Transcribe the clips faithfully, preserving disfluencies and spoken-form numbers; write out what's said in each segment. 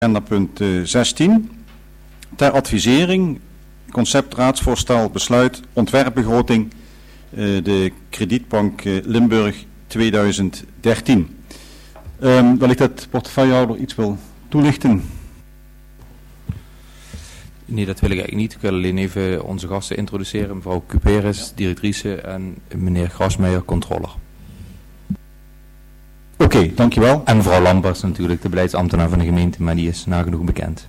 agenda punt uh, zestien. Ter advisering, concept raadsvoorstel, besluit, ontwerpbegroting, uh, de kredietbank uh, Limburg tweeduizend dertien. Um, wellicht dat portefeuillehouder iets wil toelichten. Nee, dat wil ik eigenlijk niet. Ik wil alleen even onze gasten introduceren. Mevrouw Cuperes, directrice, en meneer Grasmeijer, controller. Oké, okay, dankjewel. En mevrouw Lamberts natuurlijk, de beleidsambtenaar van de gemeente, maar die is nagenoeg bekend.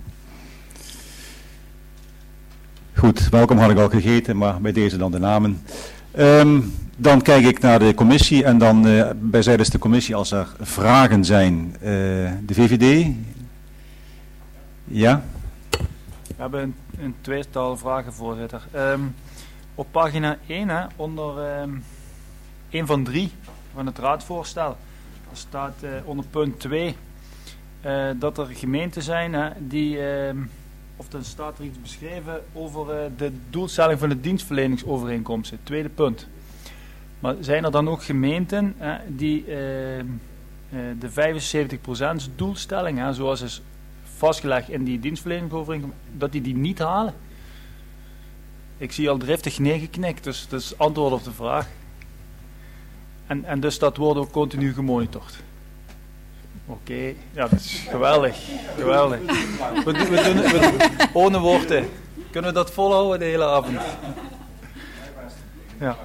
Goed, welkom had ik al gegeten, maar bij deze dan de namen. Um, dan kijk ik naar de commissie en dan uh, bijzijds de commissie als er vragen zijn. Uh, de V V D? Ja? We hebben een, een tweetal vragen, voorzitter. Um, op pagina één, hè, onder um, één van drie van het raadsvoorstel, er staat uh, onder punt twee uh, dat er gemeenten zijn hè, die, uh, of dan staat er iets beschreven over uh, de doelstelling van de dienstverleningsovereenkomsten, tweede punt. Maar zijn er dan ook gemeenten hè, die uh, uh, de vijfenzeventig procent doelstelling, hè, zoals is vastgelegd in die dienstverleningsovereenkomst, dat die die niet halen? Ik zie al driftig nee geknikt, dus dat is antwoord op de vraag. En, en dus dat wordt ook continu gemonitord. Oké, okay. Ja, dat is geweldig. Geweldig. We, we doen, we, ohne woorden. Kunnen we dat volhouden de hele avond? Ja.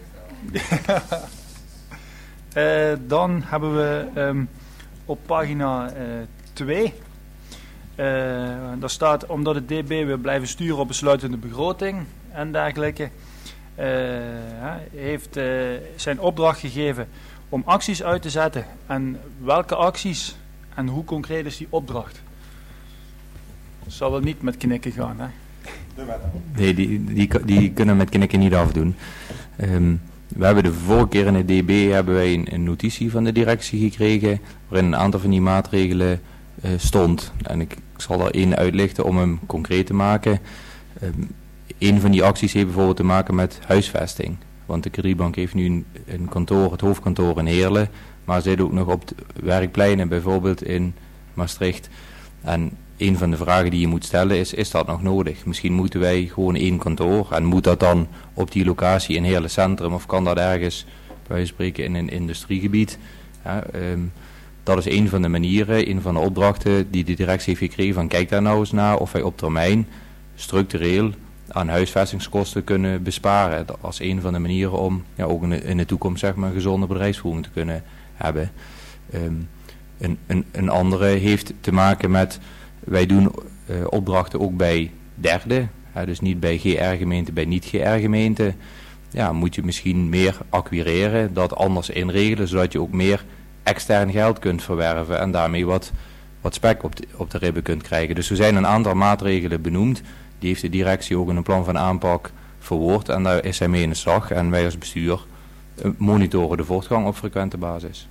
uh, dan hebben we um, op pagina uh, twee. Uh, daar staat, omdat het D B wil blijven sturen op besluitende begroting en dergelijke, uh, heeft uh, zijn opdracht gegeven om acties uit te zetten. En welke acties en hoe concreet is die opdracht? Dat zal wel niet met knikken gaan, hè? Nee, die, die, die kunnen met knikken niet afdoen. Um, we hebben de vorige keer in het D B hebben wij een, een notitie van de directie gekregen waarin een aantal van die maatregelen uh, stond. En ik, ik zal er één uitlichten om hem concreet te maken. Um, een van die acties heeft bijvoorbeeld te maken met huisvesting. Want de kredietbank heeft nu een, een kantoor, het hoofdkantoor in Heerlen, maar zit ook nog op werkpleinen, bijvoorbeeld in Maastricht. En een van de vragen die je moet stellen is, is dat nog nodig? Misschien moeten wij gewoon één kantoor en moet dat dan op die locatie in Heerlen Centrum of kan dat ergens, bij wijze van spreken, in een industriegebied? Ja, um, dat is een van de manieren, een van de opdrachten die de directie heeft gekregen van kijk daar nou eens naar of wij op termijn structureel aan huisvestingskosten kunnen besparen. Dat als een van de manieren om ja, ook in de, in de toekomst zeg maar, een gezonde bedrijfsvoering te kunnen hebben. Um, een, een, een andere heeft te maken met, wij doen uh, opdrachten ook bij derden, uh, dus niet bij G R-gemeenten, bij niet-G R-gemeenten. Ja, moet je misschien meer acquireren, dat anders inregelen, zodat je ook meer extern geld kunt verwerven en daarmee wat, wat spek op de, op de ribben kunt krijgen. Dus er zijn een aantal maatregelen benoemd. Die heeft de directie ook in een plan van aanpak verwoord en daar is hij mee in de slag. En wij als bestuur uh, monitoren de voortgang op frequente basis.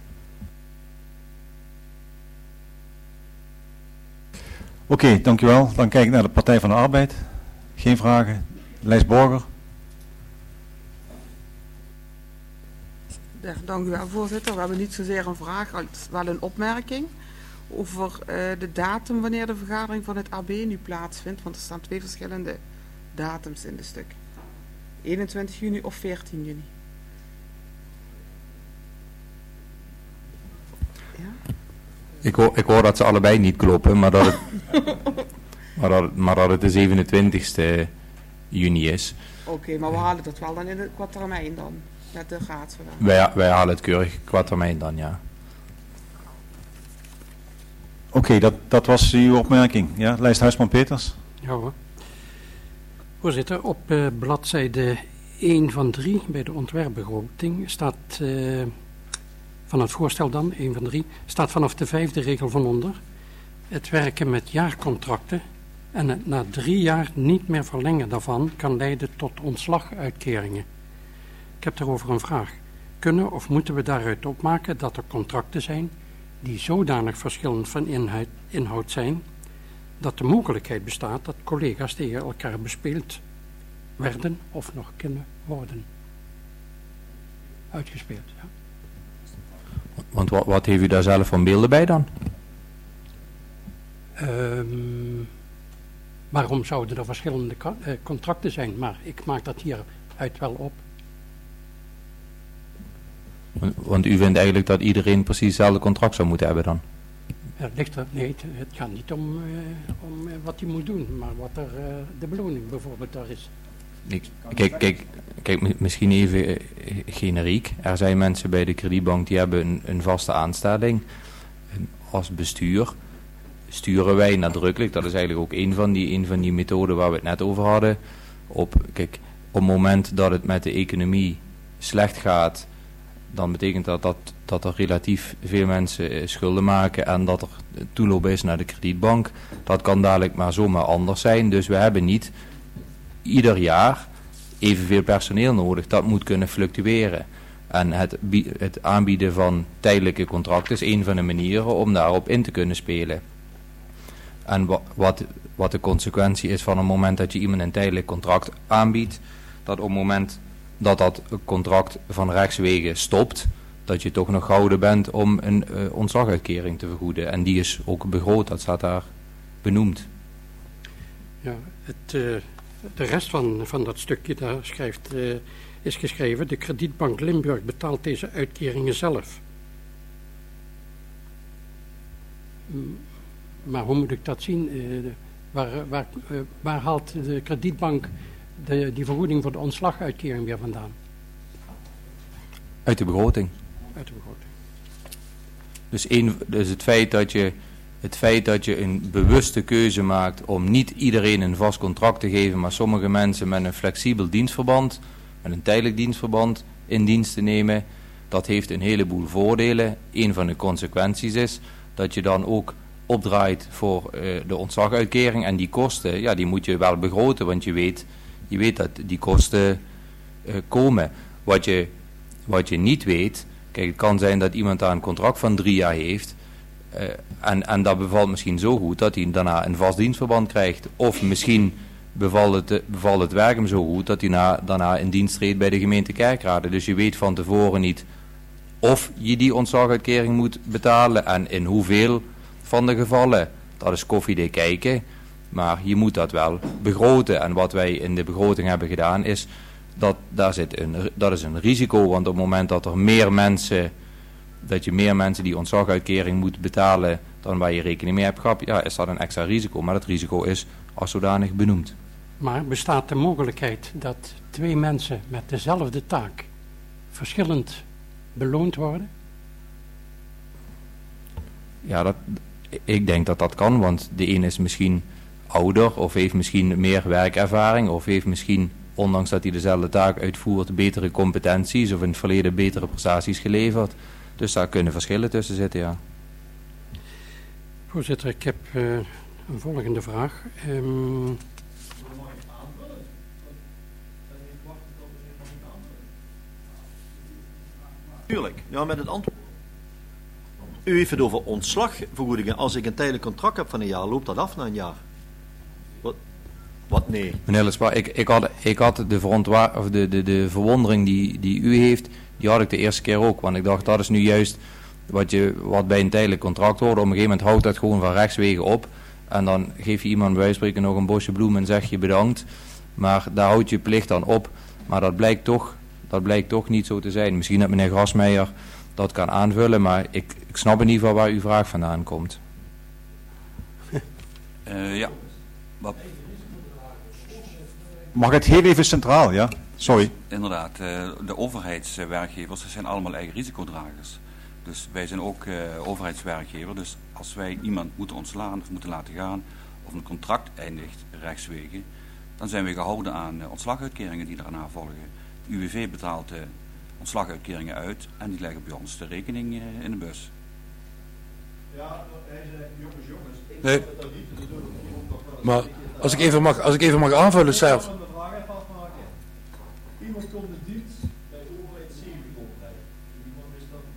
Oké, okay, dankjewel. Dan kijk ik naar de Partij van de Arbeid. Geen vragen. Lijs Borger. Ja, dank u wel, voorzitter. We hebben niet zozeer een vraag als wel een opmerking over uh, de datum wanneer de vergadering van het A B nu plaatsvindt. Want er staan twee verschillende datums in de stuk. eenentwintig juni of veertien juni. Ja? Ik hoor, ik hoor dat ze allebei niet kloppen, maar dat het, maar dat, maar dat het de zevenentwintigste juni is. Oké, okay, maar we halen dat wel dan in de, qua termijn dan, met de raadsvergadering. Wij, wij halen het keurig qua termijn dan, ja. Oké, okay, dat, dat was uw opmerking. Ja, lijst Huisman-Peters. Ja hoor. Voorzitter, op uh, bladzijde één van drie bij de ontwerpbegroting staat, uh, van het voorstel dan, één van drie, staat vanaf de vijfde regel van onder, het werken met jaarcontracten en het na drie jaar niet meer verlengen daarvan kan leiden tot ontslaguitkeringen. Ik heb daarover een vraag. Kunnen of moeten we daaruit opmaken dat er contracten zijn die zodanig verschillend van inhoud, inhoud zijn, dat de mogelijkheid bestaat dat collega's tegen elkaar bespeeld werden of nog kunnen worden uitgespeeld. Ja. Want wat, wat heeft u daar zelf van beelden bij dan? Um, waarom zouden er verschillende ka- uh, contracten zijn? Maar ik maak dat hieruit wel op. Want, want u vindt eigenlijk dat iedereen precies hetzelfde contract zou moeten hebben dan? Het ligt er, nee, het, het gaat niet om, uh, om uh, wat hij moet doen, maar wat er uh, de beloning bijvoorbeeld daar is. Ik, kijk, kijk, kijk, misschien even uh, generiek. Er zijn mensen bij de kredietbank die hebben een, een vaste aanstelling. En als bestuur sturen wij nadrukkelijk, dat is eigenlijk ook een van die, een van die methoden waar we het net over hadden. Op, kijk, op het moment dat het met de economie slecht gaat, dan betekent dat dat, dat er relatief veel mensen uh, schulden maken en dat er toeloop is naar de kredietbank. Dat kan dadelijk maar zomaar anders zijn. Dus we hebben niet ieder jaar evenveel personeel nodig. Dat moet kunnen fluctueren. En het, het aanbieden van tijdelijke contracten is een van de manieren om daarop in te kunnen spelen. En wa, wat, wat de consequentie is van het moment dat je iemand een tijdelijk contract aanbiedt, dat op het moment dat dat contract van rechtswege stopt, dat je toch nog gehouden bent om een uh, ontslaguitkering te vergoeden. En die is ook begroot, dat staat daar benoemd. Ja, het, uh, de rest van, van dat stukje, daar schrijft, uh, is geschreven, de kredietbank Limburg betaalt deze uitkeringen zelf. M- maar hoe moet ik dat zien? Uh, waar, waar, uh, waar haalt de kredietbank de, die vergoeding voor de ontslaguitkering weer vandaan? Uit de begroting. Uit de begroting. Dus, een, dus het, feit dat je, het feit dat je een bewuste keuze maakt om niet iedereen een vast contract te geven, maar sommige mensen met een flexibel dienstverband, met een tijdelijk dienstverband in dienst te nemen, dat heeft een heleboel voordelen. Een van de consequenties is dat je dan ook opdraait voor uh, de ontslaguitkering en die kosten, ja, die moet je wel begroten, want je weet, je weet dat die kosten uh, komen. Wat je, wat je niet weet, kijk, het kan zijn dat iemand daar een contract van drie jaar heeft uh, en, en dat bevalt misschien zo goed dat hij daarna een vast dienstverband krijgt. Of misschien bevalt het, bevalt het werk hem zo goed dat hij na, daarna in dienst treedt bij de gemeente Kerkrade. Dus je weet van tevoren niet of je die ontslaguitkering moet betalen en in hoeveel van de gevallen. Dat is koffiedik kijken, maar je moet dat wel begroten. En wat wij in de begroting hebben gedaan is, dat, daar zit een, dat is een risico, want op het moment dat er meer mensen, dat je meer mensen die ontslaguitkering moet betalen dan waar je rekening mee hebt gehad, ja, is dat een extra risico. Maar dat risico is als zodanig benoemd. Maar bestaat de mogelijkheid dat twee mensen met dezelfde taak verschillend beloond worden? Ja, dat, ik denk dat dat kan, want de een is misschien ouder of heeft misschien meer werkervaring of heeft misschien, ondanks dat hij dezelfde taak uitvoert, betere competenties of in het verleden betere prestaties geleverd. Dus daar kunnen verschillen tussen zitten, ja. Voorzitter, ik heb uh, een volgende vraag. Um... Tuurlijk, ja, met het antwoord. U heeft het over ontslagvergoedingen. Als ik een tijdelijk contract heb van een jaar, loopt dat af na een jaar? Wat? Wat nee? Meneer Lespa, ik, ik, had, ik had de, verontwa- of de, de, de verwondering die, die u heeft, die had ik de eerste keer ook. Want ik dacht, dat is nu juist wat, je, wat bij een tijdelijk contract hoort. Op een gegeven moment houdt dat gewoon van rechtswege op. En dan geef je iemand bij wijze van spreken nog een bosje bloem en zeg je bedankt. Maar daar houdt je plicht dan op. Maar dat blijkt toch, dat blijkt toch niet zo te zijn. Misschien dat meneer Grasmeijer dat kan aanvullen, maar ik, ik snap in ieder geval waar uw vraag vandaan komt. Uh, ja. Wat? Mag het heel even centraal, ja? Sorry. Inderdaad, uh, de overheidswerkgevers zijn allemaal eigen risicodragers. Dus wij zijn ook uh, overheidswerkgever. Dus als wij iemand moeten ontslaan of moeten laten gaan, of een contract eindigt rechtswege, dan zijn we gehouden aan uh, ontslaguitkeringen die daarna volgen. De U W V betaalt uh, ontslaguitkeringen uit en die leggen bij ons de rekening uh, in de bus. Ja, hij zegt, jongens, jongens. Ik nee. dat dat niet. Maar als ik even mag, als ik even mag aanvullen zelf. Ik wil de vraag even afmaken. Iemand komt de dienst bij de overheid zeven oprijden. Iemand is dan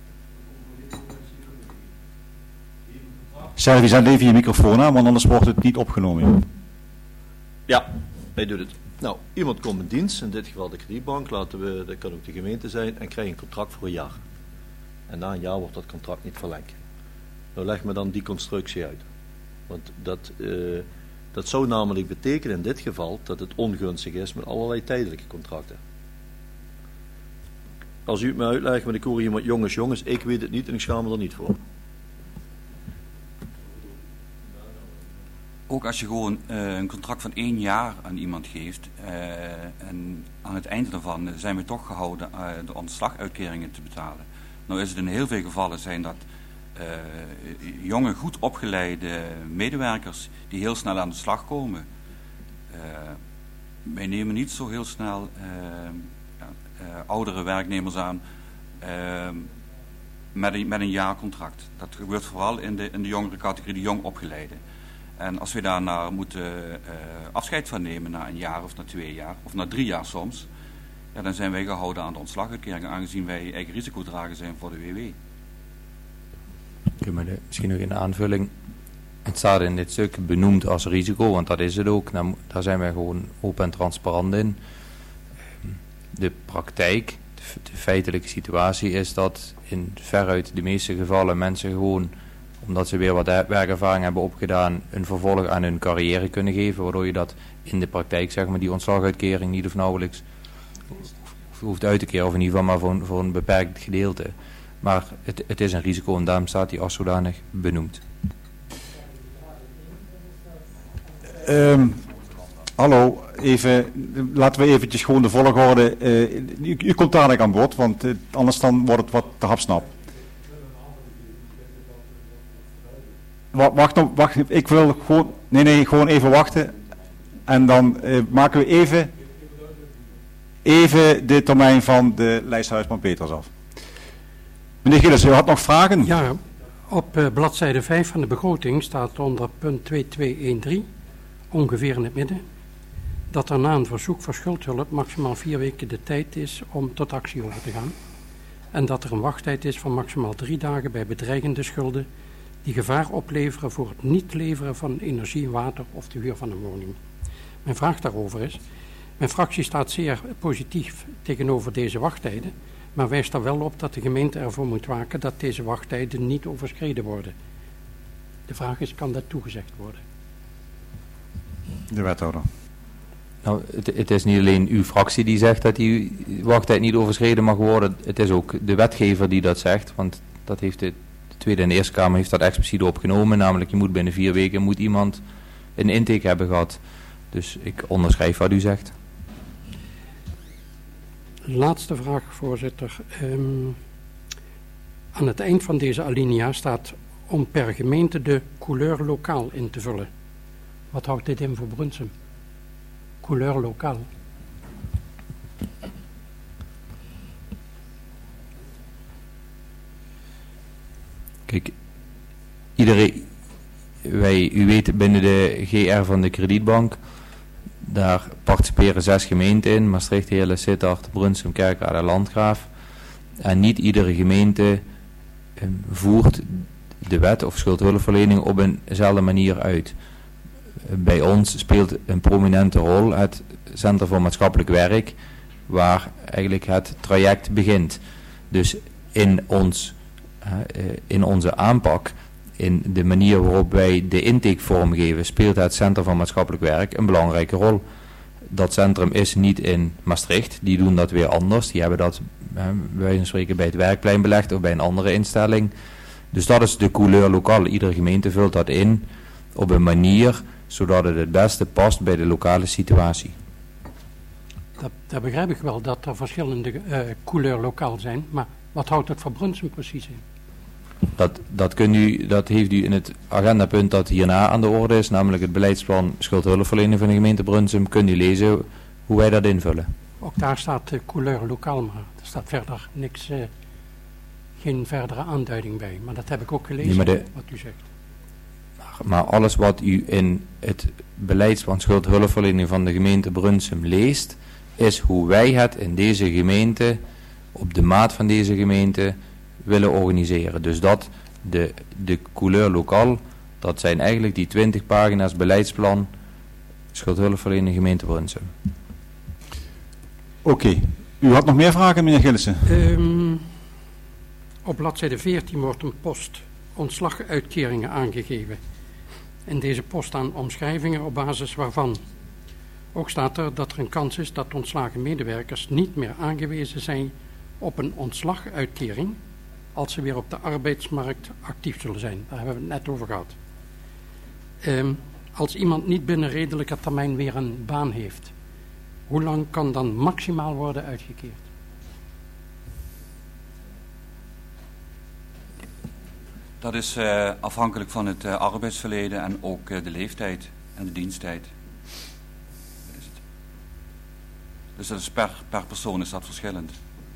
Servi, zet even je microfoon aan, want anders wordt het niet opgenomen. Ja, hij doet het. Nou, iemand komt in dienst, in dit geval de kredietbank, laten we, dat kan ook de gemeente zijn, en krijgt een contract voor een jaar. En na een jaar wordt dat contract niet verlengd. Nou leg me dan die constructie uit. Want dat, uh, dat zou namelijk betekenen in dit geval dat het ongunstig is met allerlei tijdelijke contracten. Als u het me uitlegt, maar ik hoor iemand, jongens, jongens, ik weet het niet en ik schaam me er niet voor. Ook als je gewoon uh, een contract van één jaar aan iemand geeft uh, en aan het einde daarvan zijn we toch gehouden uh, de ontslaguitkeringen te betalen. Nou is het in heel veel gevallen zijn dat uh, jonge, goed opgeleide medewerkers die heel snel aan de slag komen. Uh, wij nemen niet zo heel snel uh, uh, oudere werknemers aan uh, met, een, met een jaarcontract. Dat gebeurt vooral in de, in de jongere categorie, de jong opgeleide. En als we daarna moeten uh, afscheid van nemen na een jaar of na twee jaar, of na drie jaar soms, ja, dan zijn wij gehouden aan de ontslaguitkeringen, aangezien wij eigen risicodrager zijn voor de W W. Okay, maar de, misschien nog een aanvulling. Het staat in dit stuk benoemd als risico, want dat is het ook. Nou, daar zijn wij gewoon open en transparant in. De praktijk, de, de feitelijke situatie is dat in veruit de meeste gevallen mensen gewoon, omdat ze weer wat werkervaring hebben opgedaan, een vervolg aan hun carrière kunnen geven, waardoor je dat in de praktijk, zeg maar, die ontslaguitkering niet of nauwelijks hoeft uit te keren, of in ieder geval maar voor een, voor een beperkt gedeelte. Maar het, het is een risico en daarom staat die als zodanig benoemd. Um, hallo, even, laten we eventjes gewoon de volgorde. Uh, u, u komt dadelijk aan bod, want uh, anders dan wordt het wat te hapsnap. Wacht, wacht, ik wil gewoon, nee, nee, gewoon even wachten. En dan uh, maken we even, even de termijn van de lijst Huisman Peters af. Meneer Gillis, u had nog vragen? Ja, op uh, bladzijde vijf van de begroting staat onder punt twee twee een drie, ongeveer in het midden, dat er na een verzoek voor schuldhulp maximaal vier weken de tijd is om tot actie over te gaan. En dat er een wachttijd is van maximaal drie dagen bij bedreigende schulden die gevaar opleveren voor het niet leveren van energie, water of de huur van een woning. Mijn vraag daarover is, mijn fractie staat zeer positief tegenover deze wachttijden, maar wijst er wel op dat de gemeente ervoor moet waken dat deze wachttijden niet overschreden worden. De vraag is, kan dat toegezegd worden? De wethouder. Nou, het, het is niet alleen uw fractie die zegt dat die wachttijd niet overschreden mag worden, het is ook de wetgever die dat zegt, want dat heeft de Tweede en de Eerste Kamer heeft dat expliciet opgenomen, namelijk je moet binnen vier weken moet iemand een intake hebben gehad. Dus ik onderschrijf wat u zegt. Laatste vraag, voorzitter. Um, aan het eind van deze alinea staat om per gemeente de couleur lokaal in te vullen. Wat houdt dit in voor Brunsum? Couleur lokaal. Kijk, iedereen, wij, u weet binnen de G R van de kredietbank, daar participeren zes gemeenten in, Maastricht, Heerlen, Sittard, Brunsum, Kerkrade en Landgraaf. En niet iedere gemeente eh, voert de wet of schuldhulpverlening op eenzelfde manier uit. Bij ons speelt een prominente rol het Centrum voor Maatschappelijk Werk, waar eigenlijk het traject begint. Dus in, ons, uh, in onze aanpak, in de manier waarop wij de intake vormgeven, speelt het Centrum voor Maatschappelijk Werk een belangrijke rol. Dat centrum is niet in Maastricht, die doen dat weer anders. Die hebben dat, uh, bij wijze van spreken, bij het Werkplein belegd of bij een andere instelling. Dus dat is de couleur lokaal. Iedere gemeente vult dat in op een manier zodat het het beste past bij de lokale situatie. Dat, dat begrijp ik wel, dat er verschillende uh, couleur lokaal zijn, maar wat houdt het voor Brunsum precies in? Dat, dat, kunt u, dat heeft u in het agendapunt dat hierna aan de orde is, namelijk het beleidsplan schuldhulpverlening van de gemeente Brunsum, kunt u lezen hoe wij dat invullen. Ook daar staat de couleur lokaal, maar er staat verder niks, uh, geen verdere aanduiding bij. Maar dat heb ik ook gelezen, nee, de, wat u zegt. Maar alles wat u in het beleidsplan schuldhulpverlening van de gemeente Brunsum leest, is hoe wij het in deze gemeente, op de maat van deze gemeente, willen organiseren. Dus dat, de, de couleur lokaal, dat zijn eigenlijk die twintig pagina's beleidsplan schuldhulpverlening gemeente Brunsum. Oké. Okay. U had nog meer vragen, meneer Gillissen? Um, op bladzijde veertien wordt een post ontslaguitkeringen aangegeven. In deze post staan omschrijvingen op basis waarvan. Ook staat er dat er een kans is dat ontslagen medewerkers niet meer aangewezen zijn op een ontslaguitkering als ze weer op de arbeidsmarkt actief zullen zijn. Daar hebben we het net over gehad. Um, als iemand niet binnen redelijke termijn weer een baan heeft, hoe lang kan dan maximaal worden uitgekeerd? Dat is uh, afhankelijk van het uh, arbeidsverleden en ook uh, de leeftijd en de diensttijd. Dat is het. Dus dat is per, per persoon is dat verschillend.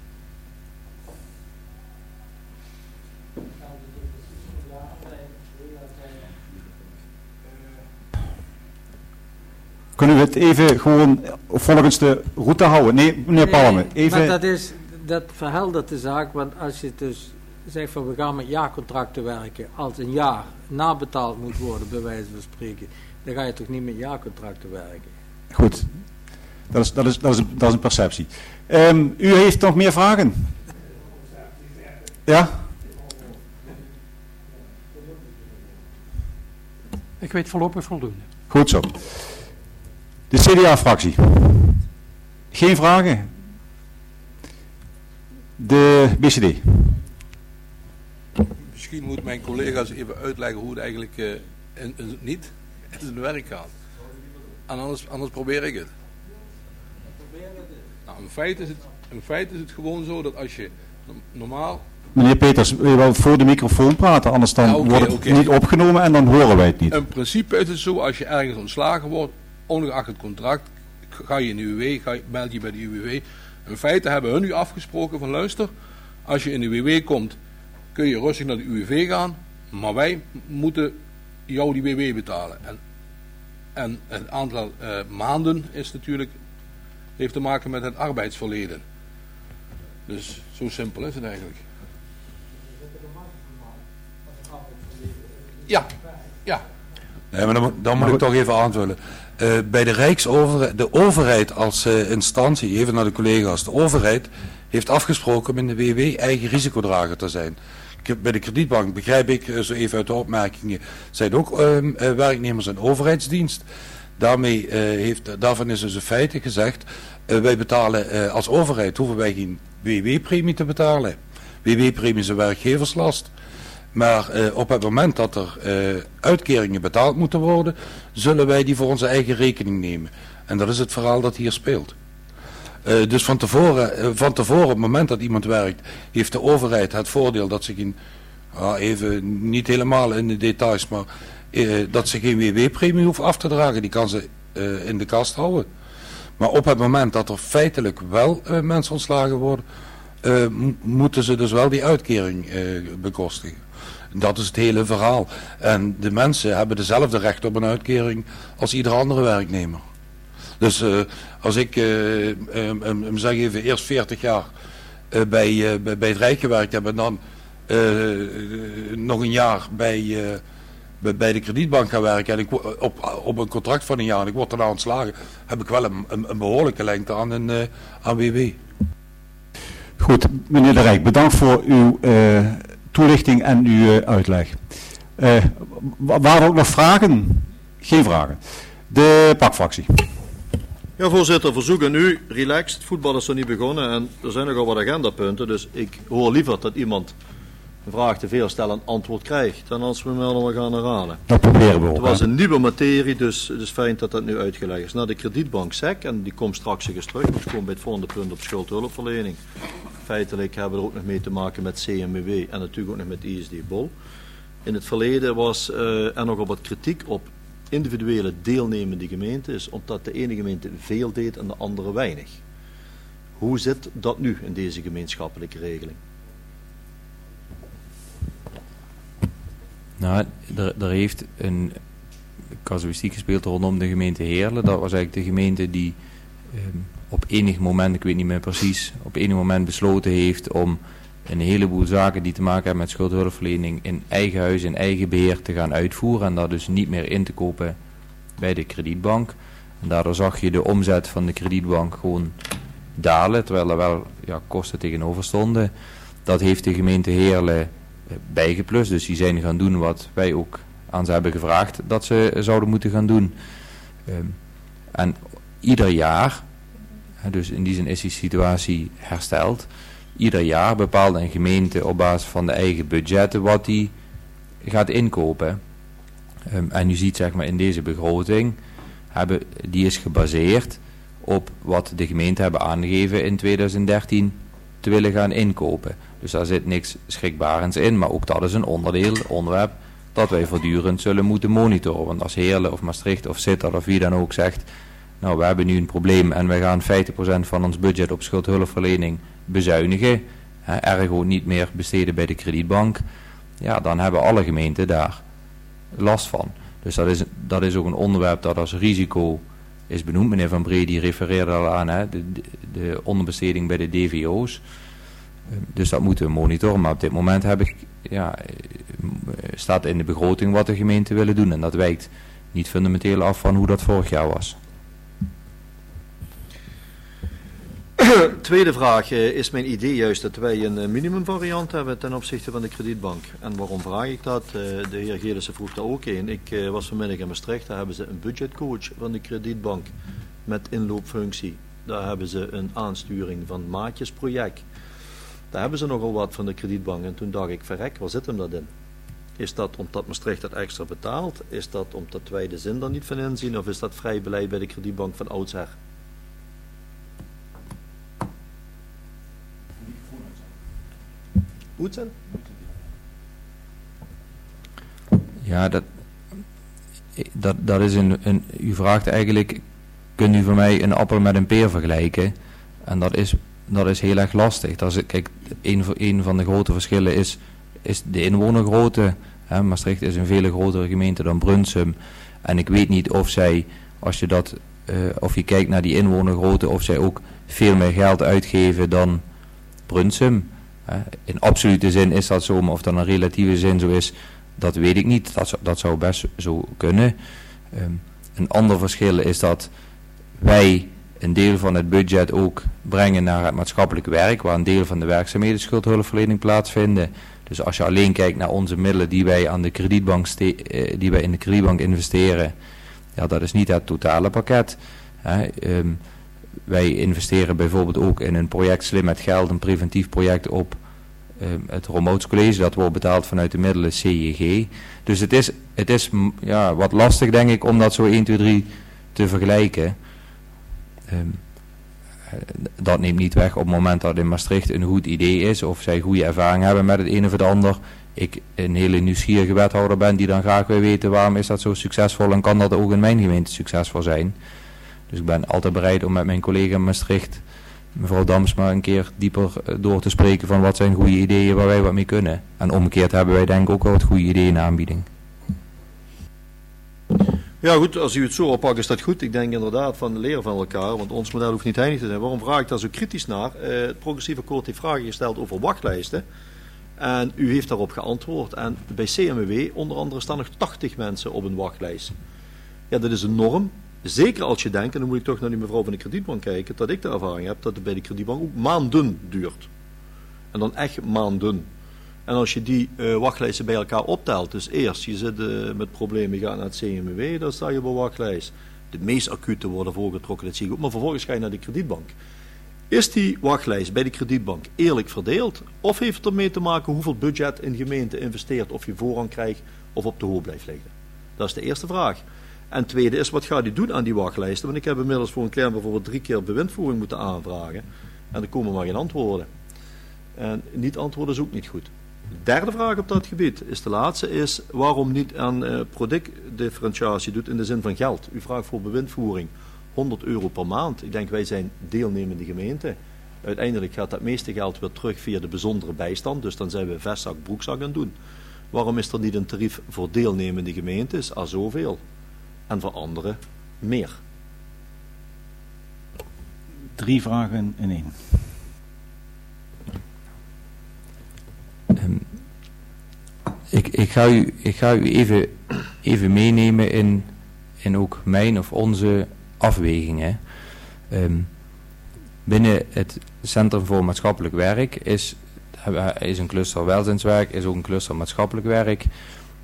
Kunnen we het even gewoon volgens de route houden? Nee, meneer Palme, even... Maar dat, is, dat verheldert de zaak, want als je dus zegt van we gaan met jaarcontracten werken, als een jaar nabetaald moet worden, bij wijze van spreken, dan ga je toch niet met jaarcontracten werken? Goed, dat is, dat is, dat is, een, dat is een perceptie. Um, u heeft nog meer vragen? Ja? Ik weet voorlopig voldoende. Goed zo. De C D A-fractie. Geen vragen? De B C D. Misschien moet mijn collega's even uitleggen hoe het eigenlijk uh, in, in, niet in zijn werk gaat. En anders, anders probeer ik het. Nou, in, feite is het in feite is het gewoon zo dat als je normaal... Meneer Peters, wil je wel voor de microfoon praten? Anders dan ja, okay, wordt het okay. niet opgenomen en dan horen wij het niet. In principe is het zo, als je ergens ontslagen wordt, ongeacht het contract, ga je in de U W W, ga je, meld je bij de U W W. In feite hebben hun nu afgesproken van luister, als je in de U W W komt, kun je rustig naar de U W V gaan, maar wij moeten jou die W W betalen. En, en het aantal uh, maanden is natuurlijk, heeft te maken met het arbeidsverleden. Dus zo simpel is het eigenlijk. Ja, ja. Nee, maar dan, dan moet ik toch even aanvullen. Uh, bij de Rijksoverheid, de overheid als uh, instantie, even naar de collega's, de overheid heeft afgesproken om in de W W W eigen risicodrager te zijn. Bij de kredietbank begrijp ik, uh, zo even uit de opmerkingen, zijn ook uh, uh, werknemers in overheidsdienst. Daarmee uh, heeft, daarvan is dus in feite gezegd, uh, wij betalen uh, als overheid, hoeven wij geen W W-premie te betalen. W W-premie is een werkgeverslast. Maar uh, op het moment dat er uh, uitkeringen betaald moeten worden, zullen wij die voor onze eigen rekening nemen. En dat is het verhaal dat hier speelt. Uh, dus van tevoren, uh, van tevoren, op het moment dat iemand werkt, heeft de overheid het voordeel dat ze geen, uh, even niet helemaal in de details, maar uh, dat ze geen W W-premie hoeft af te dragen. Die kan ze uh, in de kast houden. Maar op het moment dat er feitelijk wel uh, mensen ontslagen worden, uh, m- moeten ze dus wel die uitkering uh, bekostigen. Dat is het hele verhaal. En de mensen hebben dezelfde recht op een uitkering als iedere andere werknemer. Dus uh, als ik, uh, um, um, zeg even, eerst veertig jaar uh, bij, uh, bij, bij het Rijk gewerkt heb en dan uh, uh, nog een jaar bij, uh, bij, bij de kredietbank gaan werken en ik op, op een contract van een jaar en ik word daarna ontslagen, heb ik wel een, een, een behoorlijke lengte aan, een, uh, aan W W. Goed, meneer De Rijk, bedankt voor uw uh, toelichting en uw uh, uitleg. Uh, waren er ook nog vragen? Geen vragen. De pakfractie. Ja, voorzitter, verzoeken u, relaxed, voetbal is nog niet begonnen en er zijn nogal wat agendapunten, dus ik hoor liever dat iemand een vraag te veel stelt en antwoord krijgt, dan als we hem allemaal gaan herhalen. Dat proberen we ook. Het was een nieuwe materie, dus het is fijn dat dat nu uitgelegd is. Nou, de kredietbank S E C, en die komt straks eens terug, dus komen bij het volgende punt op schuldhulpverlening. Feitelijk hebben we er ook nog mee te maken met C M W W en natuurlijk ook nog met I S D Bol. In het verleden was uh, er nogal wat kritiek op individuele deelnemende gemeentes, omdat de ene gemeente veel deed en de andere weinig. Hoe zit dat nu in deze gemeenschappelijke regeling? Nou, er, er heeft een casuïstiek gespeeld rondom de gemeente Heerlen. Dat was eigenlijk de gemeente die eh, op enig moment, ik weet niet meer precies, op enig moment besloten heeft om een heleboel zaken die te maken hebben met schuldhulpverlening in eigen huis, in eigen beheer te gaan uitvoeren en daar dus niet meer in te kopen bij de kredietbank. En daardoor zag je de omzet van de kredietbank gewoon dalen, terwijl er wel ja, kosten tegenover stonden. Dat heeft de gemeente Heerlen bijgeplust, dus die zijn gaan doen wat wij ook aan ze hebben gevraagd dat ze zouden moeten gaan doen. Um, en ieder jaar, dus in die zin is die situatie hersteld, ieder jaar bepaalt een gemeente op basis van de eigen budgetten wat die gaat inkopen. Um, en u ziet zeg maar in deze begroting, hebben, die is gebaseerd op wat de gemeenten hebben aangegeven in twintig dertien te willen gaan inkopen. Dus daar zit niks schrikbarends in, maar ook dat is een onderdeel, onderwerp, dat wij voortdurend zullen moeten monitoren. Want als Heerlen of Maastricht of Sittard of wie dan ook zegt, nou we hebben nu een probleem en we gaan vijftig procent van ons budget op schuldhulpverlening bezuinigen, hè, ergo niet meer besteden bij de kredietbank, ja dan hebben alle gemeenten daar last van. Dus dat is, dat is ook een onderwerp dat als risico is benoemd. Meneer Van Bree die refereerde al aan, hè, de, de, de onderbesteding bij de D V O's. Dus dat moeten we monitoren. Maar op dit moment heb ik, ja, staat in de begroting wat de gemeenten willen doen. En dat wijkt niet fundamenteel af van hoe dat vorig jaar was. Tweede vraag, uh, is mijn idee juist dat wij een uh, minimumvariant hebben ten opzichte van de kredietbank. En waarom vraag ik dat? Uh, de heer Gelissen vroeg daar ook in. Ik uh, was vanmiddag in Maastricht, daar hebben ze een budgetcoach van de kredietbank met inloopfunctie. Daar hebben ze een aansturing van maatjesproject. Daar hebben ze nogal wat van de kredietbank. En toen dacht ik, verrek, waar zit hem dat in? Is dat omdat Maastricht dat extra betaalt? Is dat omdat wij de zin er niet van inzien? Of is dat vrij beleid bij de kredietbank van oudsher? Goed zijn? Ja, dat, dat, dat is een, een... U vraagt eigenlijk, kunt u voor mij een appel met een peer vergelijken? En dat is, dat is heel erg lastig. Dat is, kijk, een, een van de grote verschillen is, is de inwonergrootte. Hè, Maastricht is een veel grotere gemeente dan Brunsum. En ik weet niet of zij, als je dat, uh, of je kijkt naar die inwonergrootte, of zij ook veel meer geld uitgeven dan Brunsum. In absolute zin is dat zo, maar of dat in relatieve zin zo is, dat weet ik niet. Dat zou, dat zou best zo kunnen. Um, een ander verschil is dat wij een deel van het budget ook brengen naar het maatschappelijk werk, waar een deel van de werkzaamheden schuldhulpverlening plaatsvinden. Dus als je alleen kijkt naar onze middelen die wij, aan de kredietbank ste- uh, die wij in de kredietbank investeren, ja, dat is niet het totale pakket. Hè. Um, Wij investeren bijvoorbeeld ook in een project Slim met Geld, een preventief project op uh, het Romoots College. Dat wordt betaald vanuit de middelen C J G. Dus het is, het is ja, wat lastig denk ik om dat zo één, twee, drie te vergelijken. Um, dat neemt niet weg op het moment dat in Maastricht een goed idee is of zij goede ervaring hebben met het een of het ander. Ik een hele nieuwsgierige wethouder ben die dan graag wil weten waarom is dat zo succesvol en kan dat ook in mijn gemeente succesvol zijn. Dus ik ben altijd bereid om met mijn collega in Maastricht, mevrouw Damsma, een keer dieper door te spreken van wat zijn goede ideeën waar wij wat mee kunnen. En omgekeerd hebben wij denk ik ook wel wat goede ideeën in de aanbieding. Ja goed, als u het zo oppakt is dat goed. Ik denk inderdaad van leren van elkaar, want ons model hoeft niet heilig te zijn. Waarom vraag ik daar zo kritisch naar? Uh, het progressieve akkoord heeft vragen gesteld over wachtlijsten. En u heeft daarop geantwoord. En bij C M W onder andere staan nog tachtig mensen op een wachtlijst. Ja, dat is een norm. Zeker als je denkt, en dan moet ik toch naar die mevrouw van de kredietbank kijken, dat ik de ervaring heb dat het bij de kredietbank ook maanden duurt. En dan echt maanden. En als je die uh, wachtlijsten bij elkaar optelt, dus eerst je zit uh, met problemen, je gaat naar het C M W, dan sta je op een wachtlijst. De meest acute worden voorgetrokken, dat zie ik ook, maar vervolgens ga je naar de kredietbank. Is die wachtlijst bij de kredietbank eerlijk verdeeld? Of heeft het ermee te maken hoeveel budget een gemeente investeert, of je voorrang krijgt of op de hoop blijft liggen? Dat is de eerste vraag. En tweede is, wat gaat u doen aan die wachtlijsten? Want ik heb inmiddels voor een klein bijvoorbeeld drie keer bewindvoering moeten aanvragen. En er komen maar geen antwoorden. En niet antwoorden is ook niet goed. Derde vraag op dat gebied is de laatste, is waarom niet aan uh, productdifferentiatie doet in de zin van geld. U vraagt voor bewindvoering honderd euro per maand. Ik denk wij zijn deelnemende gemeente. Uiteindelijk gaat dat meeste geld weer terug via de bijzondere bijstand. Dus dan zijn we vestzak, broekzak aan het doen. Waarom is er niet een tarief voor deelnemende gemeentes? Ah, zoveel. En voor anderen meer. Drie vragen in één. Um, ik, ik ga u, ik ga u even, even meenemen in, in ook mijn of onze afwegingen. Um, binnen het Centrum voor Maatschappelijk Werk is, is een cluster welzijnswerk, is ook een cluster maatschappelijk werk.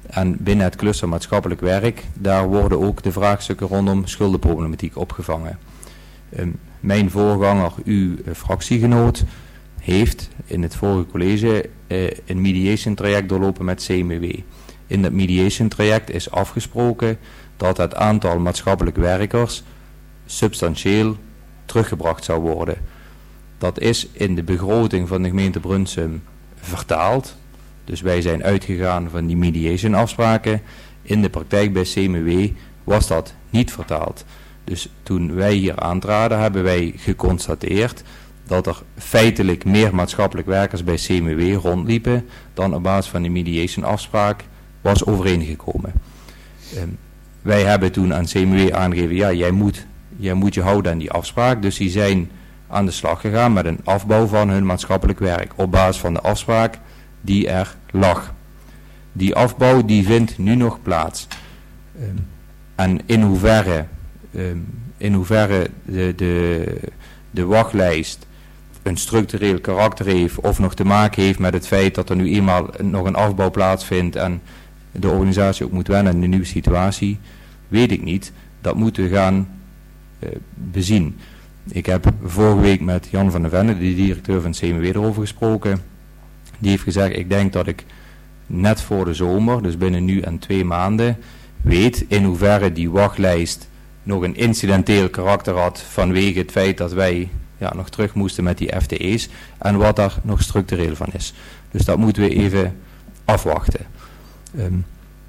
En binnen het cluster maatschappelijk werk, daar worden ook de vraagstukken rondom schuldenproblematiek opgevangen. Um, mijn voorganger, uw uh, fractiegenoot, heeft in het vorige college uh, een mediation traject doorlopen met C M W. In dat mediation traject is afgesproken dat het aantal maatschappelijk werkers substantieel teruggebracht zou worden. Dat is in de begroting van de gemeente Brunsum vertaald. Dus wij zijn uitgegaan van die mediation afspraken. In de praktijk bij C M W was dat niet vertaald. Dus toen wij hier aantraden hebben wij geconstateerd dat er feitelijk meer maatschappelijk werkers bij C M W rondliepen dan op basis van de mediation afspraak was overeengekomen. Um, wij hebben toen aan C M W aangegeven, ja, jij moet, jij moet je houden aan die afspraak. Dus die zijn aan de slag gegaan met een afbouw van hun maatschappelijk werk op basis van de afspraak die er lag. Die afbouw die vindt nu nog plaats. Um, en in hoeverre, um, in hoeverre de, de, de wachtlijst een structureel karakter heeft of nog te maken heeft met het feit dat er nu eenmaal nog een afbouw plaatsvindt en de organisatie ook moet wennen aan de nieuwe situatie, weet ik niet. Dat moeten we gaan uh, bezien. Ik heb vorige week met Jan van der Venne, de directeur van C M W, erover gesproken. Die heeft gezegd, ik denk dat ik net voor de zomer, dus binnen nu en twee maanden, weet in hoeverre die wachtlijst nog een incidenteel karakter had vanwege het feit dat wij ja, nog terug moesten met die F T E's en wat daar nog structureel van is. Dus dat moeten we even afwachten. Um,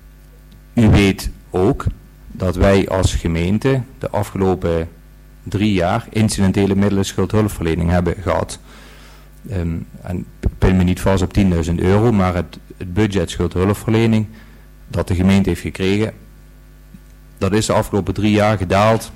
u weet ook dat wij als gemeente de afgelopen drie jaar incidentele middelen schuldhulpverlening hebben gehad. Um, en ik pin me niet vast op tienduizend euro, maar het, het budget schuldhulpverlening dat de gemeente heeft gekregen, dat is de afgelopen drie jaar gedaald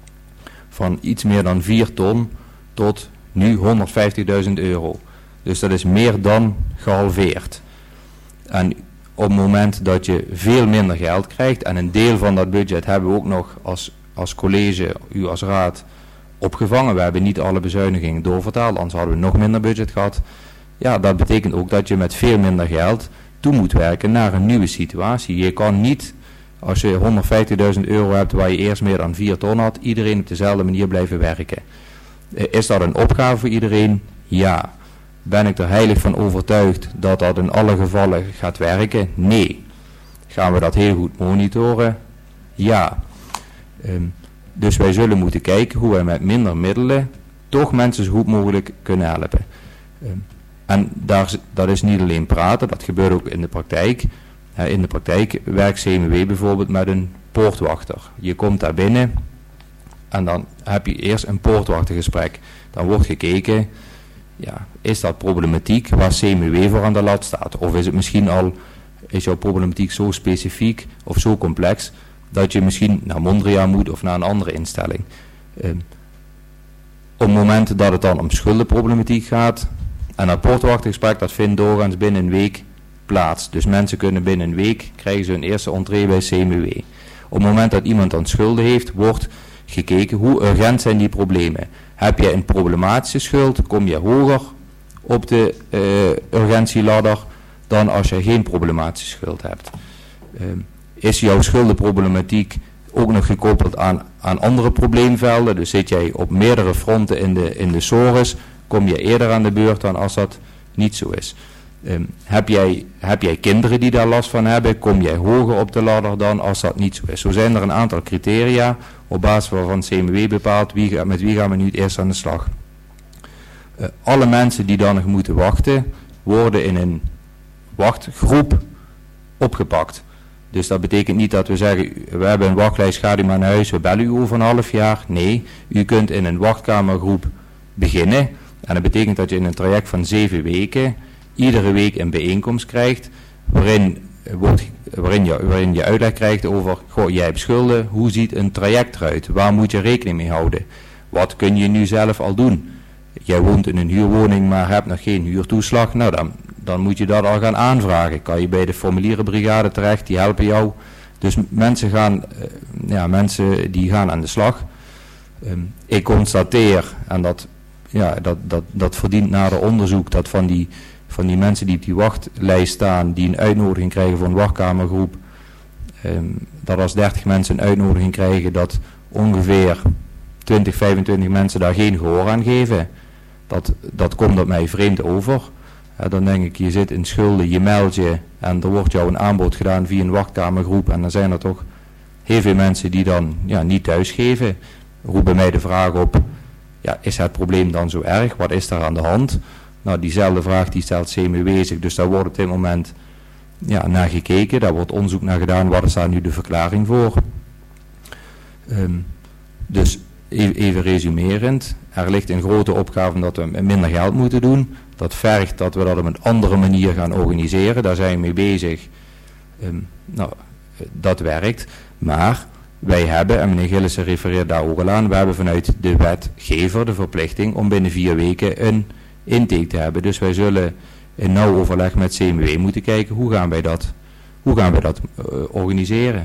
van iets meer dan vier ton tot nu honderdvijftigduizend euro. Dus dat is meer dan gehalveerd. En op het moment dat je veel minder geld krijgt, en een deel van dat budget hebben we ook nog als, als college, u als raad, opgevangen. We hebben niet alle bezuinigingen doorvertaald, anders hadden we nog minder budget gehad. Ja, dat betekent ook dat je met veel minder geld toe moet werken naar een nieuwe situatie. Je kan niet, als je honderdvijftigduizend euro hebt waar je eerst meer dan vier ton had, iedereen op dezelfde manier blijven werken. Is dat een opgave voor iedereen? Ja. Ben ik er heilig van overtuigd dat dat in alle gevallen gaat werken? Nee. Gaan we dat heel goed monitoren? Ja. Um, dus wij zullen moeten kijken hoe wij met minder middelen toch mensen zo goed mogelijk kunnen helpen. Um, en daar, dat is niet alleen praten, dat gebeurt ook in de praktijk. Uh, in de praktijk werkt C M W bijvoorbeeld met een poortwachter. Je komt daar binnen en dan heb je eerst een poortwachtergesprek. Dan wordt gekeken, ja, is dat problematiek waar C M W voor aan de lat staat? Of is het misschien al, is jouw problematiek zo specifiek of zo complex dat je misschien naar Mondriaan moet of naar een andere instelling? Um, op het moment dat het dan om schuldenproblematiek gaat, en dat poortwachtergesprek, dat vindt doorgaans binnen een week plaats. Dus mensen kunnen binnen een week, krijgen ze hun eerste entree bij C M W. Op het moment dat iemand dan schulden heeft, wordt gekeken hoe urgent zijn die problemen. Heb je een problematische schuld, kom je hoger op de uh, urgentieladder dan als je geen problematische schuld hebt. Uh, is jouw schuldenproblematiek ook nog gekoppeld aan, aan andere probleemvelden, dus zit jij op meerdere fronten in de, in de sores, kom je eerder aan de beurt dan als dat niet zo is. Um, heb, jij, heb jij kinderen die daar last van hebben, kom jij hoger op de ladder dan als dat niet zo is. Zo zijn er een aantal criteria op basis waarvan C M W bepaalt wie, met wie gaan we nu het eerst aan de slag. Uh, alle mensen die dan nog moeten wachten, worden in een wachtgroep opgepakt. Dus dat betekent niet dat we zeggen, we hebben een wachtlijst, gaat u maar naar huis, we bellen u over een half jaar. Nee, u kunt in een wachtkamergroep beginnen. En dat betekent dat je in een traject van zeven weken iedere week een bijeenkomst krijgt waarin, wordt, waarin, je, waarin je uitleg krijgt over, goh, jij hebt schulden, hoe ziet een traject eruit? Waar moet je rekening mee houden? Wat kun je nu zelf al doen? Jij woont in een huurwoning, maar hebt nog geen huurtoeslag. Nou, dan, dan moet je dat al gaan aanvragen. Kan je bij de formulierenbrigade terecht, die helpen jou. Dus mensen gaan, ja, mensen die gaan aan de slag. Um, ik constateer, en dat, ja, dat, dat, dat verdient nader onderzoek, dat van die van die mensen die op die wachtlijst staan, die een uitnodiging krijgen voor een wachtkamergroep, um, dat als dertig mensen een uitnodiging krijgen, dat ongeveer twintig, vijfentwintig mensen daar geen gehoor aan geven. Dat, dat komt op mij vreemd over. Ja, dan denk ik, je zit in schulden, je meldt je en er wordt jou een aanbod gedaan via een wachtkamergroep en dan zijn er toch heel veel mensen die dan ja, niet thuisgeven. Roep bij mij de vraag op, ja, is het probleem dan zo erg? Wat is daar aan de hand? Nou, diezelfde vraag die stelt C M W zich, dus daar wordt op dit moment ja, naar gekeken. Daar wordt onderzoek naar gedaan, wat is daar nu de verklaring voor? Um, dus even, even resumerend, er ligt een grote opgave dat we minder geld moeten doen. Dat vergt dat we dat op een andere manier gaan organiseren. Daar zijn we mee bezig. Um, nou, dat werkt. Maar wij hebben, en meneer Gillissen refereert daar ook al aan, we hebben vanuit de wetgever de verplichting om binnen vier weken een intake te hebben. Dus wij zullen in nauw overleg met C M W moeten kijken hoe gaan wij dat, hoe gaan wij dat uh, organiseren.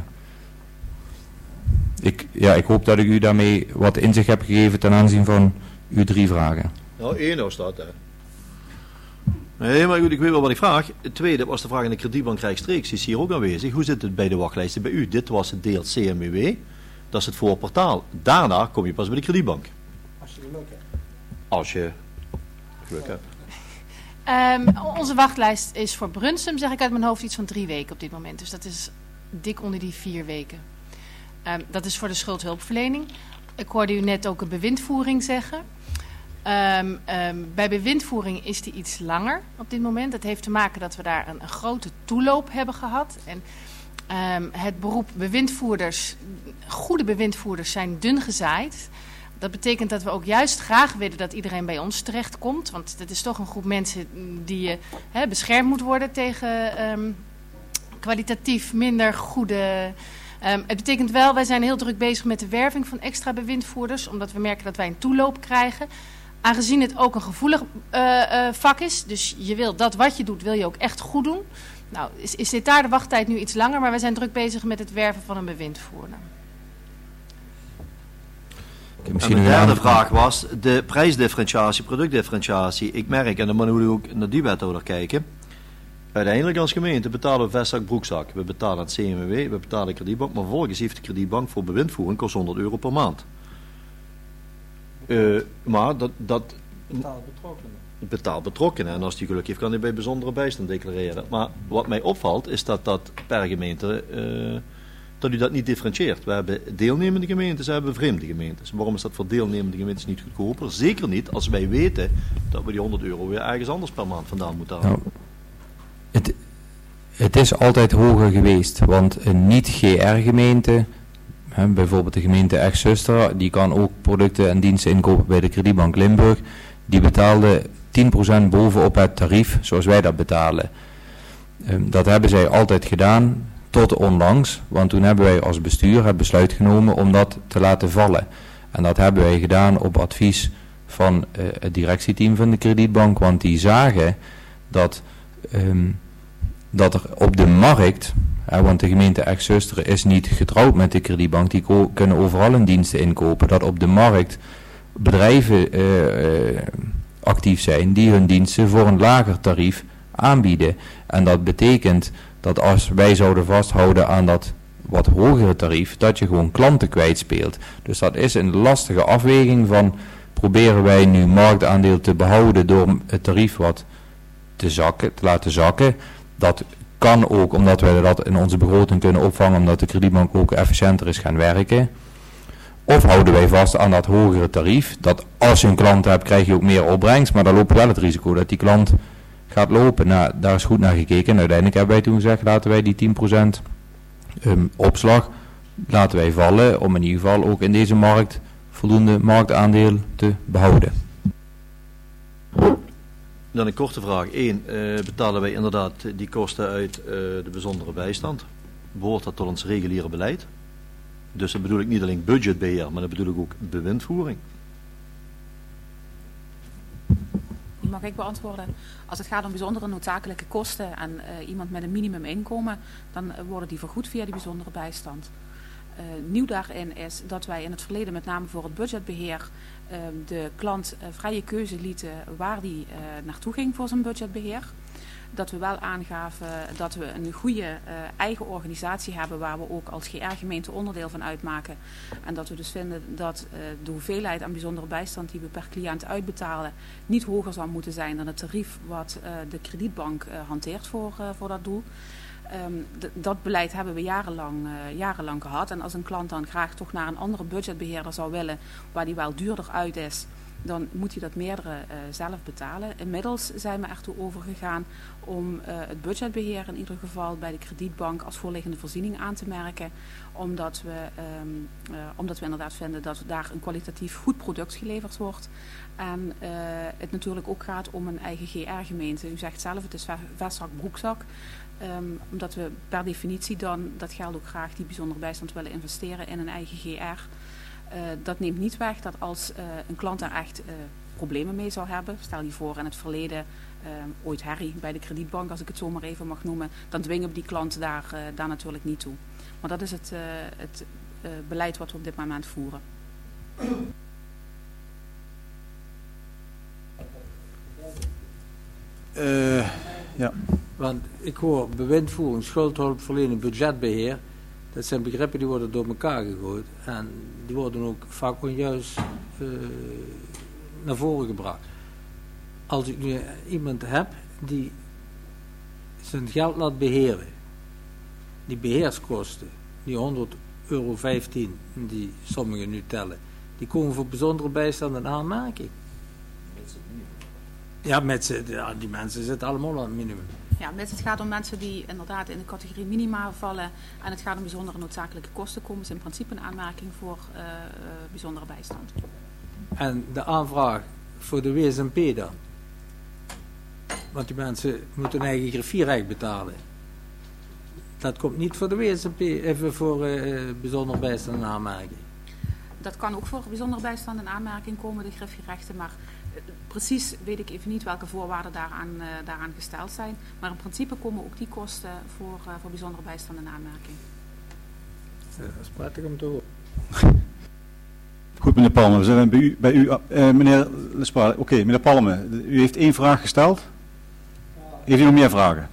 Ik, ja, ik hoop dat ik u daarmee wat inzicht heb gegeven ten aanzien van uw drie vragen. Nou, één nou staat daar. Nee, maar goed, ik weet wel wat ik vraag. Het tweede was de vraag aan de kredietbank rechtstreeks. Die is hier ook aanwezig. Hoe zit het bij de wachtlijsten bij u? Dit was het deel C M W. Dat is het voorportaal. Daarna kom je pas bij de kredietbank. Als je geluk hebt. Als je geluk hebt. Um, onze wachtlijst is voor Brunsum, zeg ik uit mijn hoofd, iets van drie weken op dit moment. Dus dat is dik onder die vier weken. Um, dat is voor de schuldhulpverlening. Ik hoorde u net ook een bewindvoering zeggen. Um, um, bij bewindvoering is die iets langer op dit moment. Dat heeft te maken dat we daar een, een grote toeloop hebben gehad. En um, het beroep bewindvoerders, goede bewindvoerders zijn dun gezaaid. Dat betekent dat we ook juist graag willen dat iedereen bij ons terechtkomt. Want het is toch een groep mensen die uh, hè, beschermd moet worden tegen um, kwalitatief minder goede... Um, het betekent wel, wij zijn heel druk bezig met de werving van extra bewindvoerders. Omdat we merken dat wij een toeloop krijgen. Aangezien het ook een gevoelig uh, uh, vak is. Dus je wil dat wat je doet, wil je ook echt goed doen. Nou, is, is dit daar de wachttijd nu iets langer. Maar wij zijn druk bezig met het werven van een bewindvoerder. En de derde vraag was de prijsdifferentiatie, productdifferentiatie. Ik merk, en dan moeten we ook naar die wethouder kijken. Uiteindelijk als gemeente betalen we vestzak, broekzak. We betalen het C M W, we betalen de kredietbank. Maar vervolgens heeft de kredietbank voor bewindvoering kost honderd euro per maand. Uh, maar dat... dat betaalt betrokkenen. Betaalt betrokkenen. En als die geluk heeft, kan hij bij bijzondere bijstand declareren. Maar wat mij opvalt, is dat dat per gemeente... Uh, dat u dat niet differentieert. We hebben deelnemende gemeentes, we hebben vreemde gemeentes. Waarom is dat voor deelnemende gemeentes niet goedkoper? Zeker niet als wij weten dat we die honderd euro weer ergens anders per maand vandaan moeten halen. Nou, het, het is altijd hoger geweest, want een niet-G R-gemeente, bijvoorbeeld de gemeente Echt-Zuster, die kan ook producten en diensten inkopen bij de kredietbank Limburg, die betaalde tien procent bovenop het tarief zoals wij dat betalen. Um, dat hebben zij altijd gedaan. Tot onlangs, want toen hebben wij als bestuur het besluit genomen om dat te laten vallen. En dat hebben wij gedaan op advies van uh, het directieteam van de kredietbank, want die zagen dat, um, dat er op de markt, uh, want de gemeente Echt-Zuster is niet getrouwd met de kredietbank, die ko- kunnen overal hun diensten inkopen, dat op de markt bedrijven uh, uh, actief zijn die hun diensten voor een lager tarief aanbieden. En dat betekent dat als wij zouden vasthouden aan dat wat hogere tarief, dat je gewoon klanten kwijtspeelt. Dus dat is een lastige afweging van, proberen wij nu marktaandeel te behouden door het tarief wat te, zakken, te laten zakken. Dat kan ook omdat wij dat in onze begroting kunnen opvangen, omdat de kredietbank ook efficiënter is gaan werken. Of houden wij vast aan dat hogere tarief, dat als je een klant hebt, krijg je ook meer opbrengst, maar dan loop je wel het risico dat die klant gaat lopen. Nou, daar is goed naar gekeken en uiteindelijk hebben wij toen gezegd, laten wij die tien procent um, opslag laten wij vallen, om in ieder geval ook in deze markt voldoende marktaandeel te behouden. Dan een korte vraag. Eén, uh, betalen wij inderdaad die kosten uit uh, de bijzondere bijstand? Behoort dat tot ons reguliere beleid? Dus dat bedoel ik niet alleen budgetbeheer, maar dat bedoel ik ook bewindvoering. Die mag ik beantwoorden. Als het gaat om bijzondere noodzakelijke kosten en uh, iemand met een minimuminkomen, dan uh, worden die vergoed via die bijzondere bijstand. Uh, nieuw daarin is dat wij in het verleden met name voor het budgetbeheer uh, de klant uh, vrije keuze lieten waar die uh, naartoe ging voor zijn budgetbeheer. Dat we wel aangaven dat we een goede uh, eigen organisatie hebben waar we ook als G R-gemeente onderdeel van uitmaken. En dat we dus vinden dat uh, de hoeveelheid aan bijzondere bijstand die we per cliënt uitbetalen niet hoger zou moeten zijn dan het tarief wat uh, de kredietbank uh, hanteert voor, uh, voor dat doel. Um, d- dat beleid hebben we jarenlang, uh, jarenlang gehad. En als een klant dan graag toch naar een andere budgetbeheerder zou willen, waar die wel duurder uit is, dan moet hij dat meerdere uh, zelf betalen. Inmiddels zijn we ertoe overgegaan om uh, het budgetbeheer in ieder geval bij de kredietbank als voorliggende voorziening aan te merken. Omdat we, um, uh, omdat we inderdaad vinden dat daar een kwalitatief goed product geleverd wordt. En uh, het natuurlijk ook gaat om een eigen G R-gemeente. U zegt zelf, het is vestzak, broekzak. Um, omdat we per definitie dan, dat geld ook graag, die bijzondere bijstand willen investeren in een eigen G R. Uh, dat neemt niet weg dat als uh, een klant daar echt uh, problemen mee zou hebben, stel je voor in het verleden uh, ooit herrie bij de kredietbank, als ik het zo maar even mag noemen, dan dwingen we die klant daar, uh, daar natuurlijk niet toe. Maar dat is het, uh, het uh, beleid wat we op dit moment voeren. Uh, ja. Want ik hoor bewindvoering, schuldhulpverlening, budgetbeheer. Dat zijn begrippen die worden door elkaar gegooid. En die worden ook vaak onjuist uh, naar voren gebracht. Als ik nu iemand heb die zijn geld laat beheren. Die beheerskosten, die honderd euro vijftien, die sommigen nu tellen. Die komen voor bijzondere bijstand en aanmerking. Ja, met z'n, ja, die mensen zitten allemaal aan het minimum. Ja, met het gaat om mensen die inderdaad in de categorie minima vallen en het gaat om bijzondere noodzakelijke kosten, komen ze in principe een aanmerking voor uh, uh, bijzondere bijstand. En de aanvraag voor de W S M P dan? Want die mensen moeten hun eigen griffierecht betalen. Dat komt niet voor de W S M P, even voor uh, bijzondere bijstand en aanmerking. Dat kan ook voor bijzondere bijstand en aanmerking komen, de griffierechten, maar precies weet ik even niet welke voorwaarden daaraan, uh, daaraan gesteld zijn. Maar in principe komen ook die kosten voor, uh, voor bijzondere bijstand en aanmerking. Dat is prettig om te horen. Goed, meneer Palme, we zijn bij u. Bij u uh, meneer Lespaar, oké, okay, meneer Palme, u heeft één vraag gesteld. Heeft u nog meer vragen?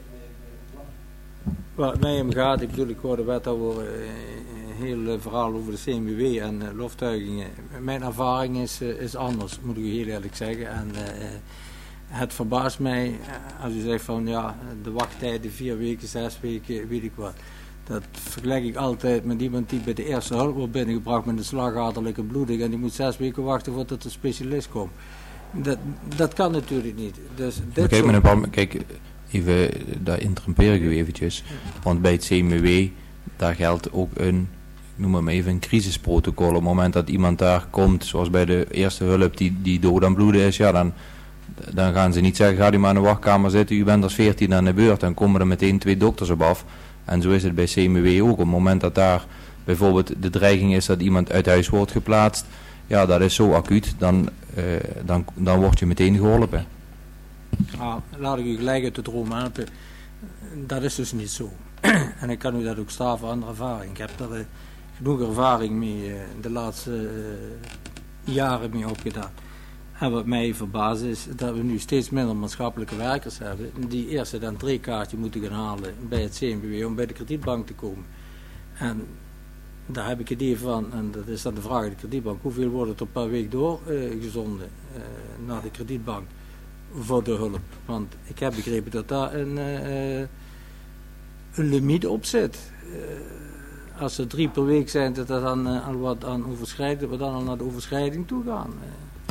Wat mij om gaat, ik bedoel, ik hoorde wethouder uh, een heel uh, verhaal over de C M W en uh, loftuigingen. Mijn ervaring is, uh, is anders, moet ik u heel eerlijk zeggen. En uh, het verbaast mij, uh, als u zegt van ja, de wachttijden vier weken, zes weken, weet ik wat. Dat vergelijk ik altijd met iemand die bij de eerste hulp wordt binnengebracht met een slagaderlijke bloeding en die moet zes weken wachten voordat de specialist komt. Dat, dat kan natuurlijk niet. Dus dit kijk, meneer Palme, kijk, even, daar interrompeer ik u eventjes. Want bij het C M W, daar geldt ook een, ik noem het maar even, een crisisprotocol. Op het moment dat iemand daar komt, zoals bij de eerste hulp, die, die dood aan bloeden is, ja, dan, dan gaan ze niet zeggen, ga u maar in de wachtkamer zitten, u bent als veertien aan de beurt. Dan komen er meteen twee dokters op af. En zo is het bij C M W ook. Op het moment dat daar bijvoorbeeld de dreiging is dat iemand uit huis wordt geplaatst, ja, dat is zo acuut, dan, uh, dan, dan word je meteen geholpen. Ah, laat ik u gelijk uit de droom helpen. Dat is dus niet zo. En ik kan u dat ook staven aan de ervaring. Ik heb er uh, genoeg ervaring mee uh, de laatste uh, jaren mee opgedaan. En wat mij verbaast is dat we nu steeds minder maatschappelijke werkers hebben die eerst het entreekaartje moeten gaan halen bij het C M W om bij de kredietbank te komen. En daar heb ik het idee van, en dat is dan de vraag aan de kredietbank, hoeveel wordt er per week doorgezonden uh, uh, naar de kredietbank voor de hulp? Want ik heb begrepen dat daar een, uh, een limiet op zit. Uh, als er drie per week zijn, dat er dan uh, al wat aan overschrijding, dat we dan al naar de overschrijding toe gaan. Uh.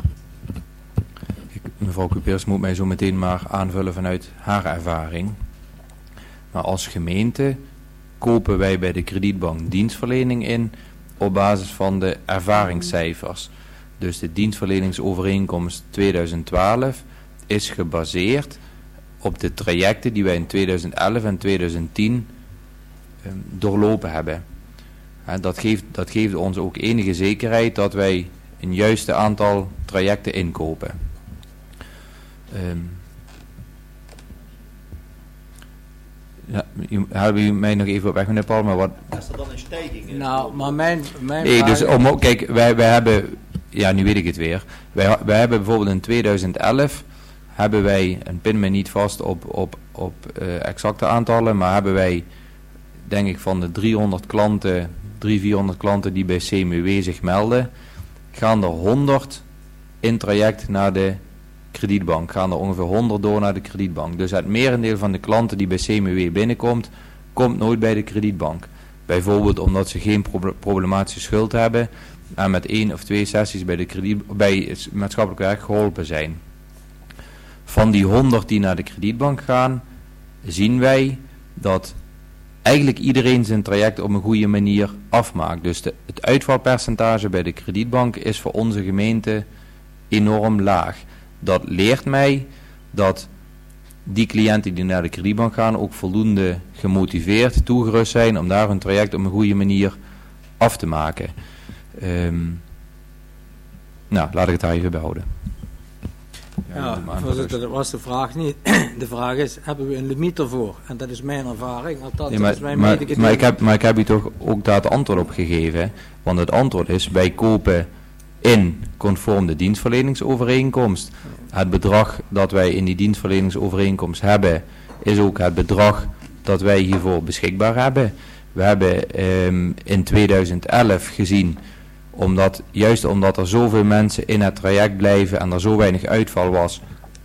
Mevrouw Cupeers moet mij zo meteen maar aanvullen vanuit haar ervaring. Maar als gemeente kopen wij bij de kredietbank dienstverlening in op basis van de ervaringscijfers. Dus de dienstverleningsovereenkomst tweeduizend twaalf is gebaseerd op de trajecten die wij in tweeduizend elf en tweeduizend tien um, doorlopen hebben. En dat geeft, dat geeft ons ook enige zekerheid dat wij een juiste aantal trajecten inkopen. Um, Ja, helpen u mij nog even op weg, meneer Palmer? Wat... Is er dan een stijging in? Nou, maar mijn... mijn Nee, dus vraag- om, kijk, wij, wij hebben, ja, nu weet ik het weer. Wij, wij hebben bijvoorbeeld in tweeduizend elf, hebben wij, en pin me niet vast op, op, op uh, exacte aantallen, maar hebben wij, denk ik, van de driehonderd klanten, driehonderd, vierhonderd klanten die bij C M U W zich melden, gaan er honderd in traject naar de kredietbank. Gaan er ongeveer honderd door naar de kredietbank. Dus het merendeel van de klanten die bij C M U W binnenkomt, komt nooit bij de kredietbank. Bijvoorbeeld omdat ze geen proble- problematische schuld hebben en met één of twee sessies bij, de krediet, bij het maatschappelijk werk geholpen zijn. Van die honderd die naar de kredietbank gaan, zien wij dat eigenlijk iedereen zijn traject op een goede manier afmaakt. Dus de, het uitvalpercentage bij de kredietbank is voor onze gemeente enorm laag. Dat leert mij dat die cliënten die naar de kredietbank gaan ook voldoende gemotiveerd, toegerust zijn om daar hun traject op een goede manier af te maken. Um, nou, laat ik het daar even bij houden. Ja, voorzitter, dat was de vraag niet. De vraag is, hebben we een limiet ervoor? En dat is mijn ervaring, althans Nee, dat maar, is mijn maar, medegedeelte. maar, ik heb, maar ik heb u toch ook daar het antwoord op gegeven. Want het antwoord is, wij kopen in conform de dienstverleningsovereenkomst. Het bedrag dat wij in die dienstverleningsovereenkomst hebben, is ook het bedrag dat wij hiervoor beschikbaar hebben. We hebben um, in tweeduizend elf gezien, omdat, juist omdat er zoveel mensen in het traject blijven en er zo weinig uitval was,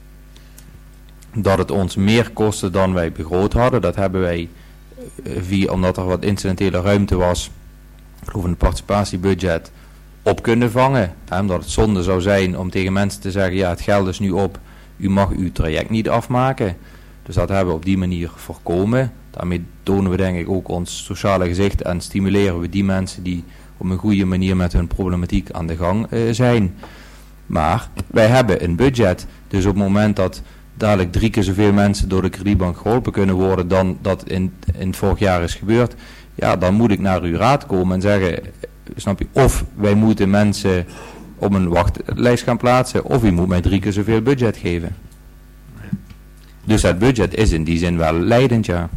dat het ons meer kostte dan wij begroot hadden. Dat hebben wij, uh, via, omdat er wat incidentele ruimte was, over een participatiebudget, op kunnen vangen. Hè, omdat het zonde zou zijn om tegen mensen te zeggen, ja, het geld is nu op, u mag uw traject niet afmaken. Dus dat hebben we op die manier voorkomen. Daarmee tonen we denk ik ook ons sociale gezicht en stimuleren we die mensen die op een goede manier met hun problematiek aan de gang uh, zijn. Maar wij hebben een budget. Dus op het moment dat dadelijk drie keer zoveel mensen door de kredietbank geholpen kunnen worden dan dat in, in het vorig jaar is gebeurd, ja, dan moet ik naar uw raad komen en zeggen, snap je, of wij moeten mensen op een wachtlijst gaan plaatsen, of u moet mij drie keer zoveel budget geven. Dus het budget is in die zin wel leidend, ja.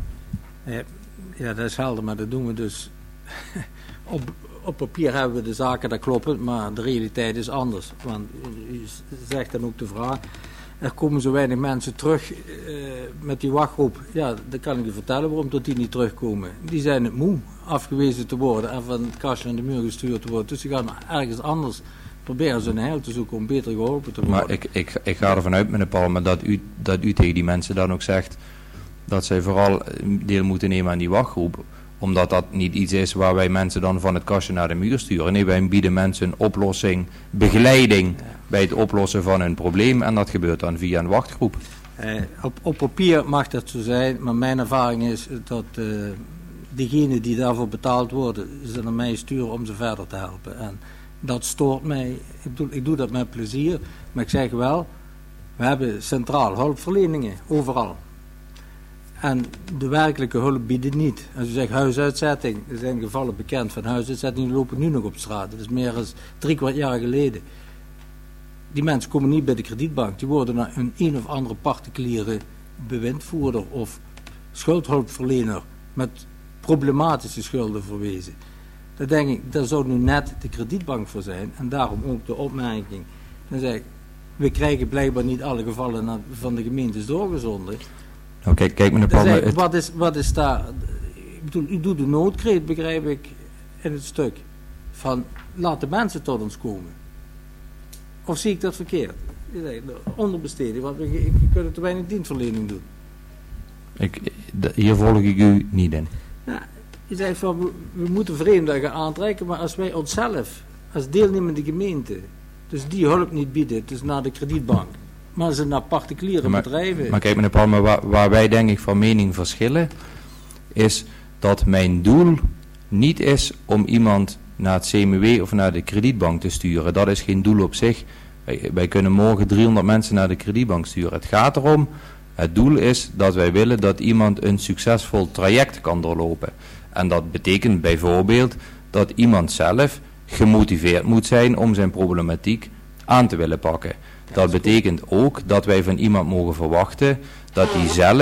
Ja, dat is helder, maar dat doen we dus op, op papier hebben we de zaken, dat kloppen, maar de realiteit is anders. Want u zegt dan ook de vraag, er komen zo weinig mensen terug uh, met die wachtgroep. Ja, dat kan ik u vertellen waarom tot die niet terugkomen. Die zijn het moe afgewezen te worden en van het kastje aan de muur gestuurd te worden. Dus die gaan ergens anders proberen ze een heil te zoeken om beter geholpen te worden. Maar ik, ik, ik ga ervan uit, meneer Palmer, dat u, dat u tegen die mensen dan ook zegt dat zij vooral deel moeten nemen aan die wachtgroep. Omdat dat niet iets is waar wij mensen dan van het kastje naar de muur sturen. Nee, wij bieden mensen een oplossing, begeleiding bij het oplossen van hun probleem. En dat gebeurt dan via een wachtgroep. Eh, op, op papier mag dat zo zijn, maar mijn ervaring is dat uh, diegenen die daarvoor betaald worden, ze naar mij sturen om ze verder te helpen. En dat stoort mij. Ik doe, ik doe dat met plezier, maar ik zeg wel, we hebben centraal hulpverleningen, overal. En de werkelijke hulp biedt niet. Als u zegt huisuitzetting, er zijn gevallen bekend van huisuitzetting, die lopen nu nog op straat. Dat is meer dan drie kwart jaar geleden. Die mensen komen niet bij de kredietbank. Die worden naar een een of andere particuliere bewindvoerder of schuldhulpverlener met problematische schulden verwezen. Dan denk ik, daar zou nu net de kredietbank voor zijn. En daarom ook de opmerking. Dan zeg ik, we krijgen blijkbaar niet alle gevallen van de gemeentes doorgezonden. Nou, kijk, kijk meneer Palmer. Ik, wat, is, wat is daar? Ik bedoel, u doet de noodkreet, begrijp ik, in het stuk. Van, laat de mensen tot ons komen. Of zie ik dat verkeerd? Onderbesteding, want we, we kunnen te weinig dienstverlening doen. Ik, de, hier volg ik u niet in. Ja, je zegt van, we, we moeten vreemden gaan aantrekken, maar als wij onszelf, als deelnemende gemeente, dus die hulp niet bieden, dus naar de kredietbank, maar ze naar particuliere maar, bedrijven. Maar kijk meneer Palmer, waar, waar wij denk ik van mening verschillen, is dat mijn doel niet is om iemand naar het C M U W of naar de kredietbank te sturen. Dat is geen doel op zich. Wij, wij kunnen morgen driehonderd mensen naar de kredietbank sturen. Het gaat erom, het doel is dat wij willen dat iemand een succesvol traject kan doorlopen. En dat betekent bijvoorbeeld dat iemand zelf gemotiveerd moet zijn om zijn problematiek aan te willen pakken. Dat betekent ook dat wij van iemand mogen verwachten dat hij zelf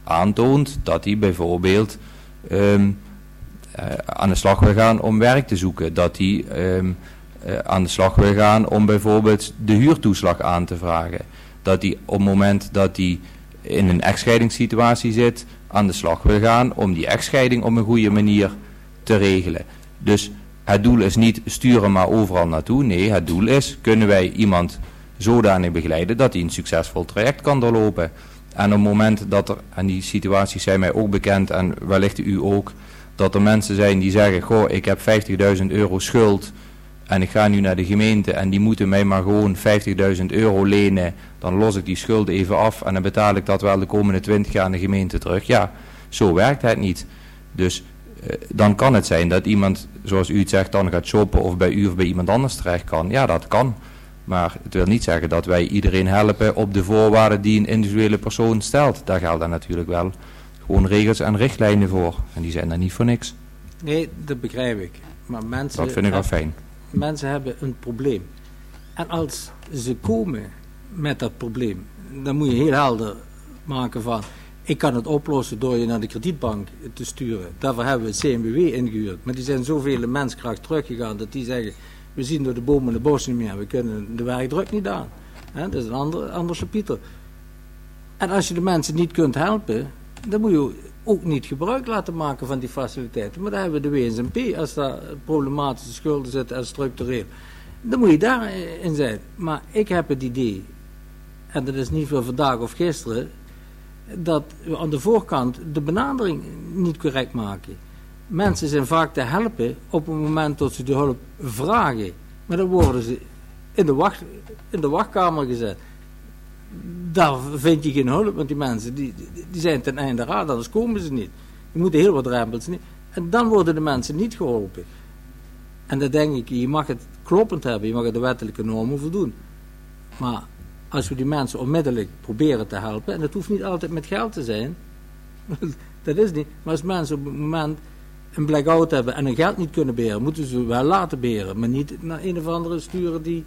aantoont dat hij bijvoorbeeld um, uh, aan de slag wil gaan om werk te zoeken. Dat hij um, uh, aan de slag wil gaan om bijvoorbeeld de huurtoeslag aan te vragen. Dat hij op het moment dat hij in een echtscheidingssituatie zit, aan de slag wil gaan om die echtscheiding op een goede manier te regelen. Dus het doel is niet sturen maar overal naartoe. Nee, het doel is, kunnen wij iemand zodanig begeleiden dat hij een succesvol traject kan doorlopen. En op het moment dat er, en die situaties zijn mij ook bekend en wellicht u ook, dat er mensen zijn die zeggen, goh, ik heb vijftigduizend euro schuld en ik ga nu naar de gemeente en die moeten mij maar gewoon vijftigduizend euro lenen, dan los ik die schuld even af en dan betaal ik dat wel de komende twintig jaar aan de gemeente terug. Ja, zo werkt het niet. Dus uh, dan kan het zijn dat iemand, zoals u het zegt, dan gaat shoppen of bij u of bij iemand anders terecht kan. Ja, dat kan. Maar het wil niet zeggen dat wij iedereen helpen op de voorwaarden die een individuele persoon stelt. Daar gelden natuurlijk wel gewoon regels en richtlijnen voor. En die zijn daar niet voor niks. Nee, dat begrijp ik. Maar mensen dat vind ik wel fijn. Mensen hebben een probleem. En als ze komen met dat probleem, dan moet je heel helder maken van, ik kan het oplossen door je naar de kredietbank te sturen. Daarvoor hebben we het C N B W ingehuurd. Maar die zijn zoveel menskracht teruggegaan dat die zeggen, we zien door de bomen de bos niet meer, we kunnen de werkdruk niet aan. He, dat is een ander, ander kapitaal. En als je de mensen niet kunt helpen, dan moet je ook niet gebruik laten maken van die faciliteiten. Maar daar hebben we de W S M P, als daar problematische schulden zitten en structureel. Dan moet je daarin zijn. Maar ik heb het idee, en dat is niet voor vandaag of gisteren, dat we aan de voorkant de benadering niet correct maken. Mensen zijn vaak te helpen op het moment dat ze de hulp vragen. Maar dan worden ze in de, wacht, in de wachtkamer gezet. Daar vind je geen hulp, want die mensen die, die zijn ten einde raad, anders komen ze niet. Je moet heel wat drempels niet. En dan worden de mensen niet geholpen. En dan denk ik, je mag het kloppend hebben, je mag het de wettelijke normen voldoen. Maar als we die mensen onmiddellijk proberen te helpen, en dat hoeft niet altijd met geld te zijn, dat is niet, maar als mensen op het moment een blackout hebben en hun geld niet kunnen beheren, moeten ze wel laten beheren, maar niet naar een of andere sturen die,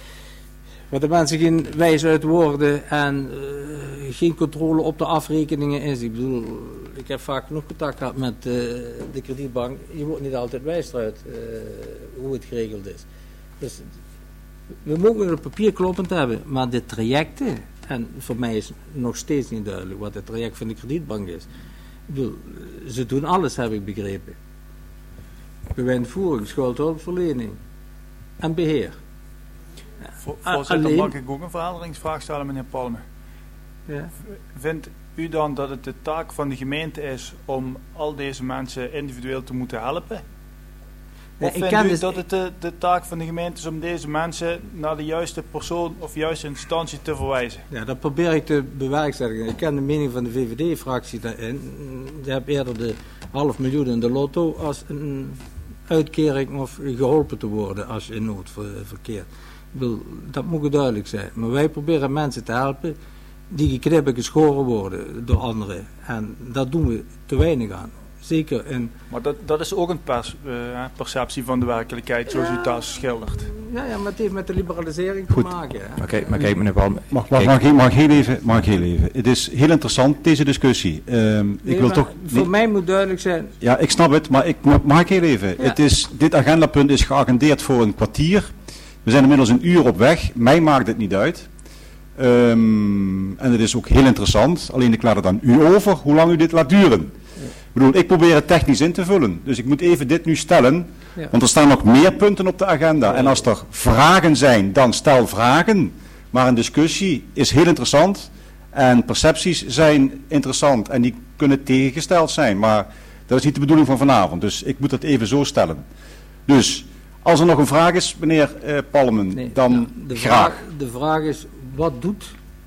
waar de mensen geen wijs uit worden en uh, geen controle op de afrekeningen is. Ik bedoel, ik heb vaak genoeg contact gehad met uh, de kredietbank, je wordt niet altijd wijs eruit uh, hoe het geregeld is. Dus we mogen het op papier kloppend hebben, maar de trajecten, en voor mij is nog steeds niet duidelijk wat het traject van de kredietbank is. Ik bedoel, ze doen alles, heb ik begrepen. Bewindvoering, schuldhulpverlening en beheer. Vo Voorzitter, alleen... mag ik ook een verhelderingsvraag stellen, meneer Palme? Ja. Vindt u dan dat het de taak van de gemeente is om al deze mensen individueel te moeten helpen? Ja, of ik vindt u dus... dat het de, de taak van de gemeente is om deze mensen naar de juiste persoon of juiste instantie te verwijzen? Ja, dat probeer ik te bewerkstelligen. Ik ken de mening van de V V D-fractie daarin. Je hebt eerder de half miljoen in de lotto als een uitkering of geholpen te worden als je in nood verkeert. Ik bedoel, dat moet duidelijk zijn. Maar wij proberen mensen te helpen die geknipt en geschoren worden door anderen. En dat doen we te weinig aan. Zeker in... Maar dat, dat is ook een pers, uh, perceptie van de werkelijkheid, zoals ja, u daar schildert. Ja, ja, maar het heeft met de liberalisering te Goed. maken. Hè. Maar kijk, maar kijk meneer Palme. Mag, mag, mag, mag, mag heel even, mag heel even. Het is heel interessant, deze discussie. Uh, nee, ik wil toch, voor nee, mij moet duidelijk zijn... Ja, ik snap het, maar ik, mag ik heel even. Ja. Het is, dit agendapunt is geagendeerd voor een kwartier. We zijn inmiddels een uur op weg. Mij maakt het niet uit. Um, en het is ook heel interessant. Alleen ik laat het aan u over hoe lang u dit laat duren. Ik bedoel, ik probeer het technisch in te vullen. Dus ik moet even dit nu stellen. Ja. Want er staan nog meer punten op de agenda. En als er vragen zijn, dan stel vragen. Maar een discussie is heel interessant. En percepties zijn interessant. En die kunnen tegengesteld zijn. Maar dat is niet de bedoeling van vanavond. Dus ik moet het even zo stellen. Dus, als er nog een vraag is, meneer eh, Palmen, nee, dan nou, de graag. Vraag, de vraag is, wat doet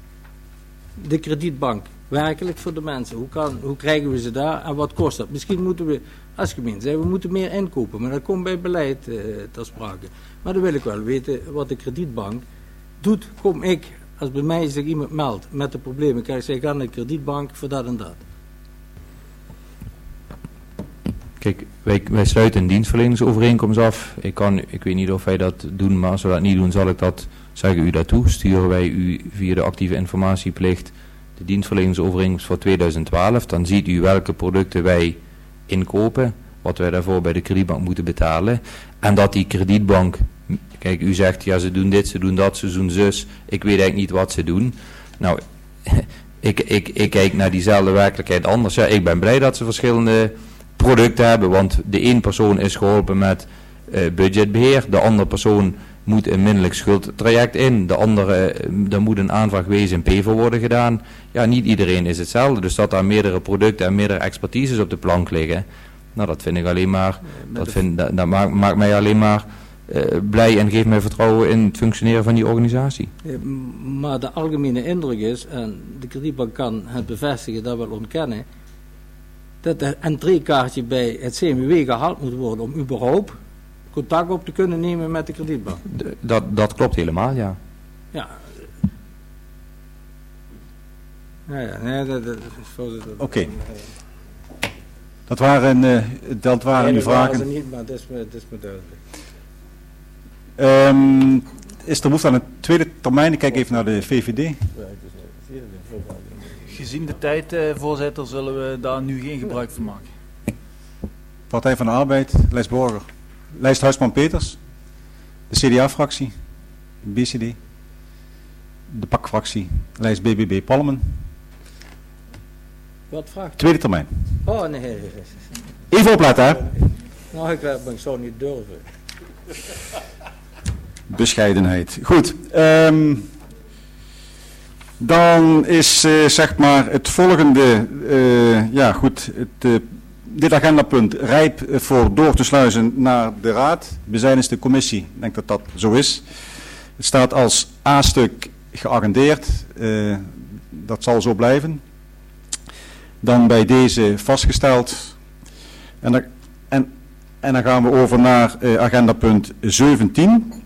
de kredietbank werkelijk voor de mensen? Hoe, kan, hoe krijgen we ze daar en wat kost dat? Misschien moeten we als gemeente zeggen, we moeten meer inkopen, maar dat komt bij beleid uh, ter sprake. Maar dan wil ik wel weten wat de kredietbank doet. Kom ik, als bij mij zich iemand meldt met de problemen, kan ik zeggen, ik ga naar de kredietbank voor dat en dat. Kijk, wij, wij sluiten een dienstverleningsovereenkomst af. Ik, kan, ik weet niet of wij dat doen, maar als we dat niet doen, zal ik dat, zeggen u dat toe. Sturen wij u via de actieve informatieplicht de dienstverleningsovereenkomst voor tweeduizend twaalf, dan ziet u welke producten wij inkopen, wat wij daarvoor bij de kredietbank moeten betalen. En dat die kredietbank, kijk, u zegt, ja, ze doen dit, ze doen dat, ze doen zus, ik weet eigenlijk niet wat ze doen. Nou, ik, ik, ik kijk naar diezelfde werkelijkheid anders. Ja, ik ben blij dat ze verschillende producten hebben, want de één persoon is geholpen met uh, budgetbeheer, de andere persoon moet een minderlijk schuldtraject in, de andere, uh, er moet een aanvraag wezen in P voor worden gedaan. Ja, niet iedereen is hetzelfde, dus dat daar meerdere producten en meerdere expertises op de plank liggen, nou, dat vind ik alleen maar, dat, vind, dat, dat maakt, maakt mij alleen maar uh, blij en geeft mij vertrouwen in het functioneren van die organisatie. Ja, maar de algemene indruk is, en de kredietbank kan het bevestigen, dat wel ontkennen, dat het entreekaartje bij het C M W gehaald moet worden om überhaupt contact op te kunnen nemen met de kredietbank. De, dat, dat klopt helemaal, ja. Ja. Ja, ja, nee, dat, dat, dat, Oké. Okay. Dat waren, uh, dat waren nee, uw dat vragen. waren ze niet, maar dat is me, dat is me duidelijk. Um, is er behoefte aan een tweede termijn? Ik kijk even naar de V V D. Gezien de tijd, uh, voorzitter, zullen we daar nu geen gebruik van maken. Partij van de Arbeid, Lijst Borger. Lijst Huisman-Peters. De C D A-fractie. B C D. De P A C-fractie. Lijst B B B Palmen. Wat vraagt? Tweede termijn. Oh, nee. Even opletten, hè. Nou, ik, ik zou niet durven. Bescheidenheid. Goed. Um, dan is uh, zeg maar het volgende, uh, ja goed, het, uh, dit agendapunt rijp voor door te sluizen naar de Raad. We zijn eens de commissie, ik denk dat dat zo is. Het staat als A-stuk geagendeerd, uh, dat zal zo blijven. Dan bij deze vastgesteld. En dan, en, en dan gaan we over naar uh, agendapunt zeventien.